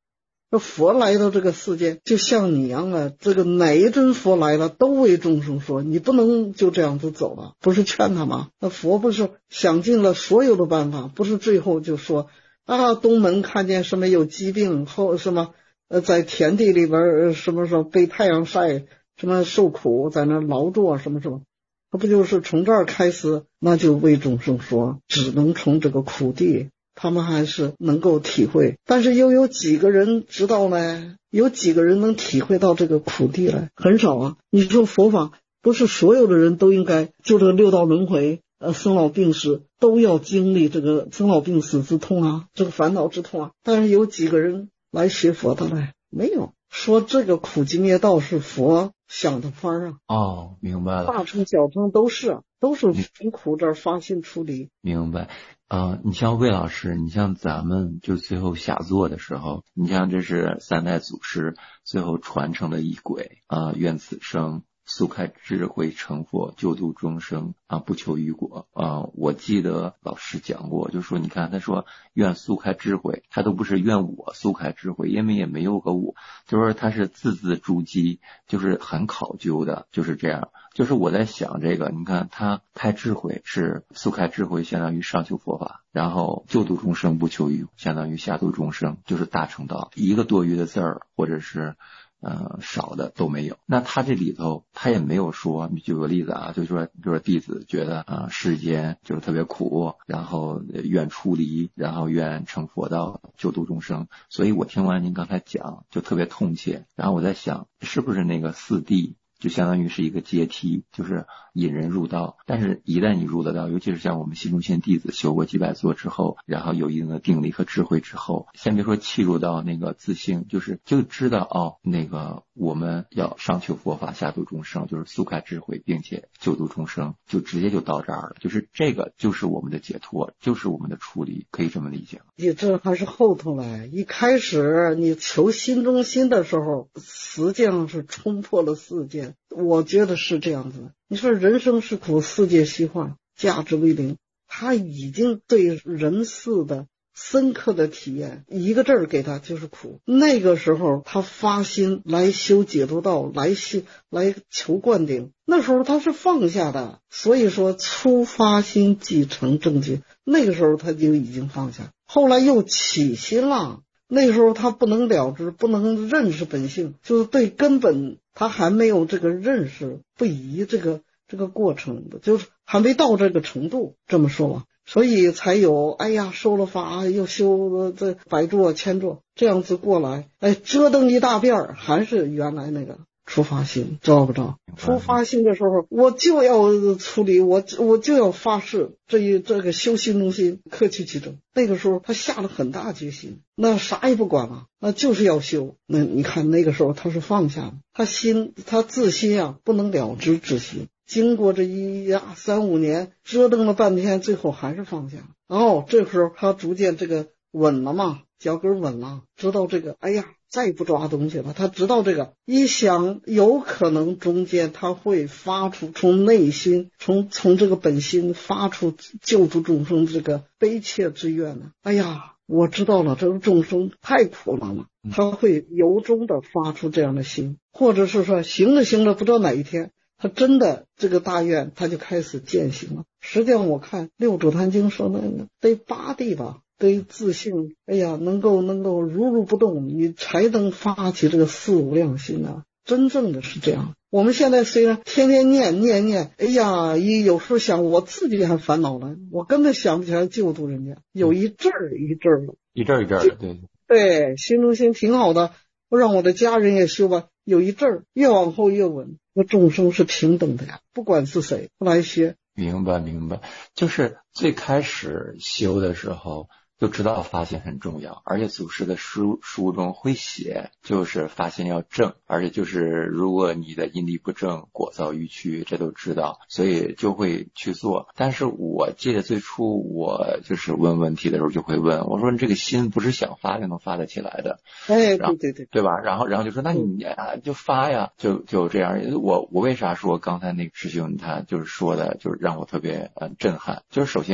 这佛来到这个世界，就像你一样啊，这个哪一尊佛来了，都为众生说，你不能就这样子走了，不是劝他吗？那佛不是想尽了所有的办法，不是最后就说啊，东门看见什么有疾病，后什么在田地里边什么说被太阳晒，什么受苦，在那劳作什么什么，他不就是从这儿开始，那就为众生说，只能从这个苦地。他们还是能够体会，但是又有几个人知道呢？有几个人能体会到这个苦地来？很少啊。你说佛法不是所有的人都应该就这个六道轮回生老病死都要经历这个生老病死之痛啊，这个烦恼之痛啊，但是有几个人来学佛的呢？没有。说这个苦集灭道是佛想的法啊。 哦，明白了。 大乘小乘都是从苦这儿发心出离。 明白。你像魏老师，你像咱们就最后下座的时候，你像这是三代祖师最后传承的一轨愿此生速开智慧成佛，救度众生不求于果我记得老师讲过，就说你看他说愿速开智慧，他都不是愿我速开智慧，因为也没有个我，就是说他是字字珠玑，就是很考究的，就是这样。就是我在想这个，你看他开智慧是速开智慧，相当于上求佛法，然后救度众生不求于，相当于下度众生，就是大乘道，一个多余的字儿或者是少的都没有。那他这里头他也没有说，你举个例子啊，就说弟子觉得世间就是特别苦，然后愿出离，然后愿成佛道救度众生。所以我听完您刚才讲就特别痛切，然后我在想是不是那个四谛就相当于是一个阶梯，就是引人入道。但是一旦你入得道，尤其是像我们心中心弟子修过几百座之后，然后有一定的定力和智慧之后，先别说契入到那个自性，就知道那个我们要上求佛法，下度众生，就是速开智慧，并且救度众生，就直接就到这儿了。就是这个就是我们的解脱，就是我们的出离，可以这么理解吗？ 你这还是后头来，一开始你求心中心的时候，实际上是冲破了世界。我觉得是这样子。你说人生是苦，世界虚幻，价值为零，他已经对人世的深刻的体验，一个字儿给他就是苦。那个时候他发心来修解脱道，来求灌顶，那时候他是放下的。所以说初发心即成正觉，那个时候他就已经放下。后来又起心了，那个时候他不能了知，不能认识本性，就是对根本他还没有这个认识不疑这个过程的，就是还没到这个程度，这么说吧。所以才有受了法又修了这100座1000座这样子过来，折腾一大遍，还是原来那个初发心，知道不知道？初发心的时候我就要处理，我就要发誓，这个修心中心，克去其争。那个时候他下了很大决心，那啥也不管了，那就是要修。那你看那个时候他是放下的，他自心不能了知之心。经过这3、5年折腾了半天，最后还是放下。然后这时候他逐渐这个稳了嘛，脚跟稳了，知道这个再也不抓东西了。他知道这个一想有可能中间他会发出从内心从这个本心发出救助众生这个悲切之愿呢。我知道了，这个众生太苦了嘛，他会由衷的发出这样的心，或者是说行着不知道哪一天他真的这个大愿他就开始践行了。实际上我看六祖坛经说那个得八地吧，得自性能够如不动，你才能发起这个四无量心啊。真正的是这样。我们现在虽然天天念，有时候想我自己还烦恼了，我根本想不起来救度人家，有一阵儿的， 一阵的， 对，心中心挺好的，我让我的家人也修吧，有一阵儿越往后越稳。那众生是平等的呀，不管是谁来学。 明白，就是最开始修的时候就知道发心很重要，而且祖师的书中会写，就是发心要正，而且就是如果你的因力不正，果遭欲曲，这都知道，所以就会去做。但是我记得最初我就是问问题的时候就会问，我说这个心不是想发就能发得起来的，对吧？然后就说那你就发呀，就这样。我为啥说刚才那个师兄他就是说的，就是让我特别震撼，就是首先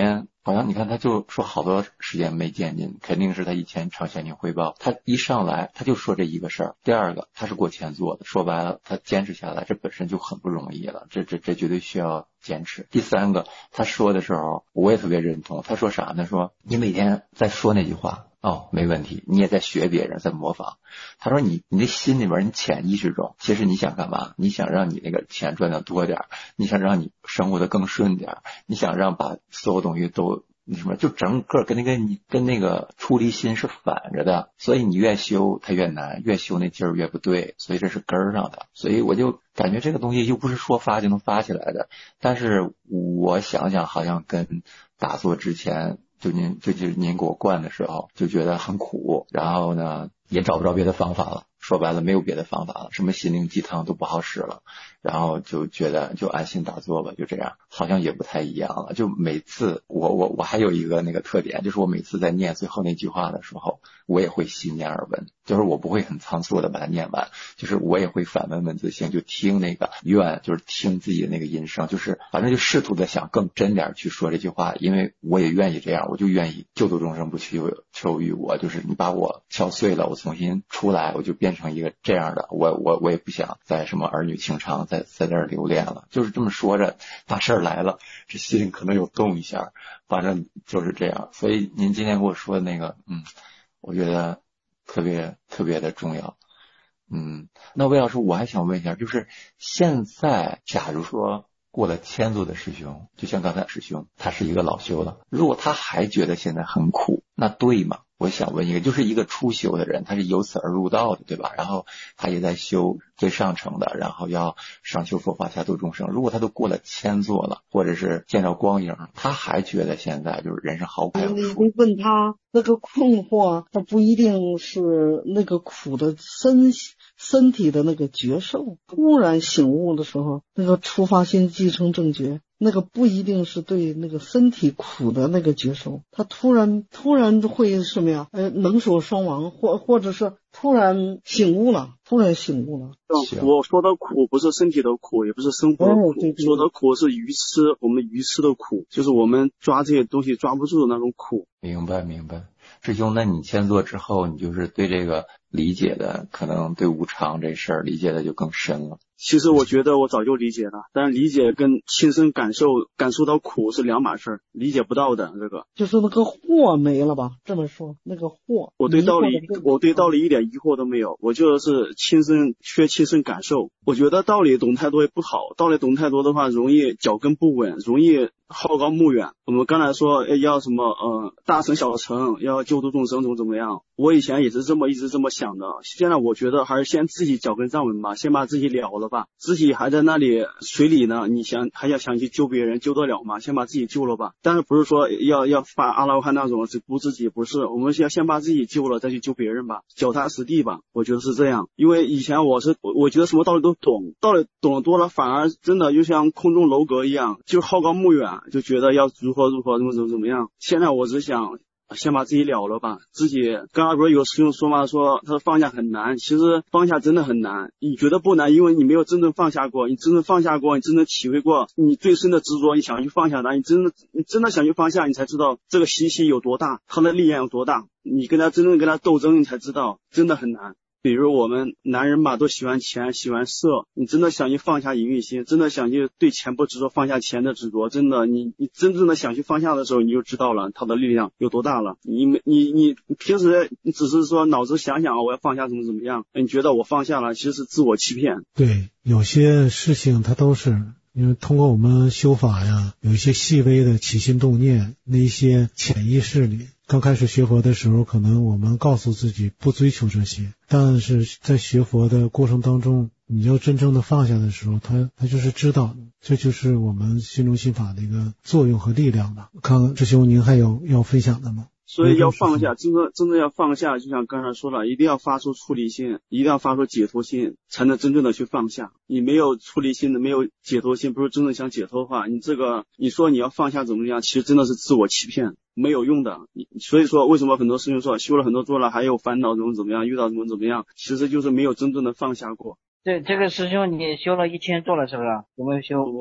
好像你看他就说好多时间没见您，肯定是他以前常向您汇报，他一上来他就说这一个事儿。第二个他是过前做的，说白了他坚持下来，这本身就很不容易了，这绝对需要坚持。第三个他说的时候我也特别认同，他说啥呢？说你每天在说那句话没问题，你也在学别人，在模仿。他说你这心里边，你潜意识中，其实你想干嘛？你想让你那个钱赚的多点，你想让你生活的更顺点，你想让把所有东西都什么，就整个跟那个出离心是反着的。所以你越修它越难，越修那劲儿越不对，所以这是根儿上的。所以我就感觉这个东西又不是说发就能发起来的。但是我想想，好像跟打坐之前就是您给我灌的时候就觉得很苦，然后呢也找不着别的方法了，说白了没有别的方法了，什么心灵鸡汤都不好使了，然后就觉得就安心打坐吧，就这样，好像也不太一样了。就每次我还有一个那个特点，就是我每次在念最后那句话的时候，我也会心念而闻，就是我不会很仓促的把它念完，就是我也会反问问自性，就听那个愿，就是听自己的那个音声，就是反正就试图的想更真点去说这句话，因为我也愿意这样，我就愿意救度众生不去求于我，就是你把我敲碎了，我重新出来，我就变成一个这样的，我也不想在什么儿女情长在这儿留恋了，就是这么说着，大事儿来了，这心可能有动一下，反正就是这样。所以您今天跟我说的那个，我觉得特别特别的重要。那魏老师，我还想问一下，就是现在假如说过了1000座的师兄，就像刚才师兄他是一个老修的，如果他还觉得现在很苦，那对吗？我想问一个，就是一个初修的人，他是由此而入道的，对吧？然后他也在修最上乘的，然后要上修佛法下度众生。如果他都过了1000座了，或者是见到光影，他还觉得现在就是人生好苦。 你问他那个困惑，他不一定是那个苦的身体的那个觉受，突然醒悟的时候，那个出发心继承正觉，那个不一定是对那个身体苦的那个觉受，他突然会什么呀？能所双亡，或者是突然醒悟了。 我说的苦不是身体的苦，也不是生活的苦，说的苦是愚痴，我们愚痴的苦，就是我们抓这些东西抓不住的那种苦。 明白。师兄，那你1000座之后，你就是对这个理解的，可能对无常这事儿理解的就更深了。 其实我觉得我早就理解了，但是理解跟亲身感受到苦是两码事儿，理解不到的这个。 就是那个惑没了吧？这么说，那个惑， 我对道理一点疑惑都没有，我就是亲身感受。我觉得道理懂太多也不好，道理懂太多的话，容易脚跟不稳，容易好高骛远。我们刚才说要什么大乘小乘，要救度众生怎么样？我以前也是一直这么想的。现在我觉得还是先自己脚跟站稳吧，先把自己了了吧。自己还在那里水里呢，你还要想去救别人，救得了吗？先把自己救了吧。但是不是说要发阿拉汉那种只顾自己，不是，我们要先把自己救了再去救别人吧，脚踏实地吧。我觉得是这样。因为以前我觉得什么道理都懂，道理懂得多了，反而真的就像空中楼阁一样，就好高骛远，就觉得要如何怎么样。现在我只想先把自己了了吧。自己刚刚不是有师兄说嘛，说他放下很难，其实放下真的很难。你觉得不难，因为你没有真正放下过，你真正放下过，你真正体会过你最深的执着，你想去放下它，你真的想去放下，你才知道这个习气有多大，它的力量有多大。你真正跟他斗争，你才知道真的很难。比如我们男人吧，都喜欢钱，喜欢色，你真的想去放下淫欲心，真的想去对钱不执着，放下钱的执着，真的你真正的想去放下的时候，你就知道了它的力量有多大了。你平时你只是说脑子想我要放下怎么样，你觉得我放下了，其实是自我欺骗。 对，有些事情它都是因为通过我们修法呀，有一些细微的起心动念，那一些潜意识里，刚开始学佛的时候，可能我们告诉自己不追求这些，但是在学佛的过程当中，你要真正的放下的时候，他就是知道，这就是我们心中心法的一个作用和力量吧。看看师兄您还有要分享的吗？ 所以要放下，真正要放下，就像刚才说了，一定要发出出离心，一定要发出解脱心，才能真正的去放下。你没有出离心的，没有解脱心，不是真正想解脱的话，你说你要放下怎么样，其实真的是自我欺骗，没有用的。所以说为什么很多师兄说修了很多座了还有烦恼怎么样，遇到怎么样，其实就是没有真正的放下过。 对，这个师兄你修了1000座了是不是？有没有修？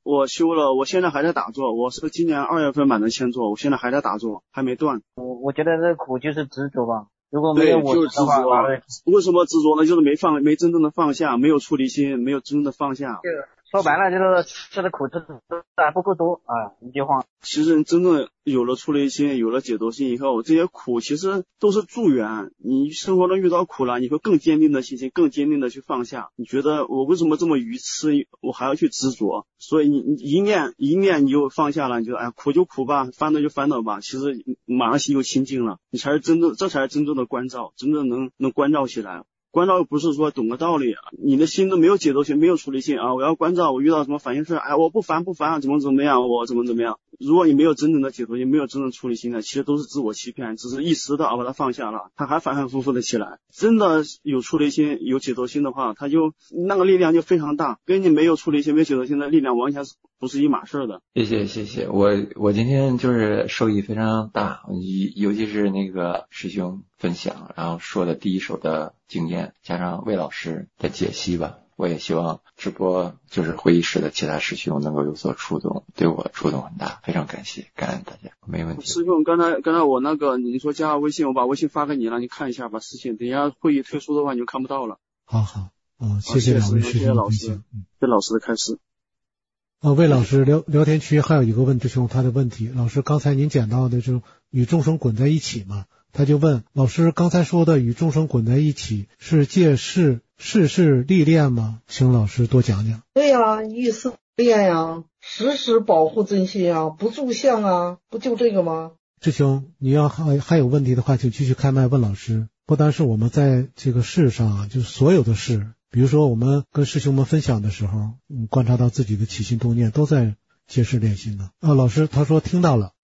我修了，我现在还在打坐，我是今年2月份满的签坐，我现在还在打坐，还没断。 我觉得这苦就是执着吧。如果没有我就是执着，为什么执着呢？就是没真正的放下，没有出离心，没有真正的放下。 说白了就是这个苦吃还不够多啊，一句话。 其实真正有了出离心，有了解脱心以后，这些苦其实都是助缘。你生活中遇到苦了，你会更坚定的信心，更坚定的去放下。你觉得我为什么这么愚痴，我还要去执着？所以你一念你就放下了，你就苦就苦吧，烦恼就烦恼吧。其实马上心就清净了，你才是这才是真正的关照，真正能关照起来。关照不是说懂个道理，你的心都没有解脱心，没有出离心啊！我要关照，我遇到什么烦心事，我不烦，怎么样，我怎么样。如果你没有真正的解脱心，没有真正出离心的，其实都是自我欺骗，只是一时的把它放下了，它还反反复复的起来。真的有出离心，有解脱心的话，它就那个力量就非常大，跟你没有出离心、没有解脱心的力量完全不是一码事的。 谢谢，我今天就是受益非常大，尤其是那个师兄分享，然后说的第一手的经验，加上魏老师的解析吧，我也希望直播就是会议室的其他师兄能够有所触动，对我触动很大，非常感谢，感恩大家，没问题。 师兄，刚才我那个你说加微信，我把微信发给你了，你看一下吧，私信，等一下会议退出的话你就看不到了。 好，谢谢两位师兄的分享， 谢谢老师的开示。 魏老师聊天区还有一个问师兄他的问题，老师刚才您讲到的就是与众生滚在一起嘛，他就问老师刚才说的与众生滚在一起是借世历练吗？请老师多讲讲。 对呀，遇事练呀，时时保护真心啊，不住相啊，不就这个吗？ 师兄，你要还有问题的话，请继续开麦问老师。不单是我们在这个世上啊，就是所有的事，比如说我们跟师兄们分享的时候，观察到自己的起心动念都在借势练心呢。老师他说听到了，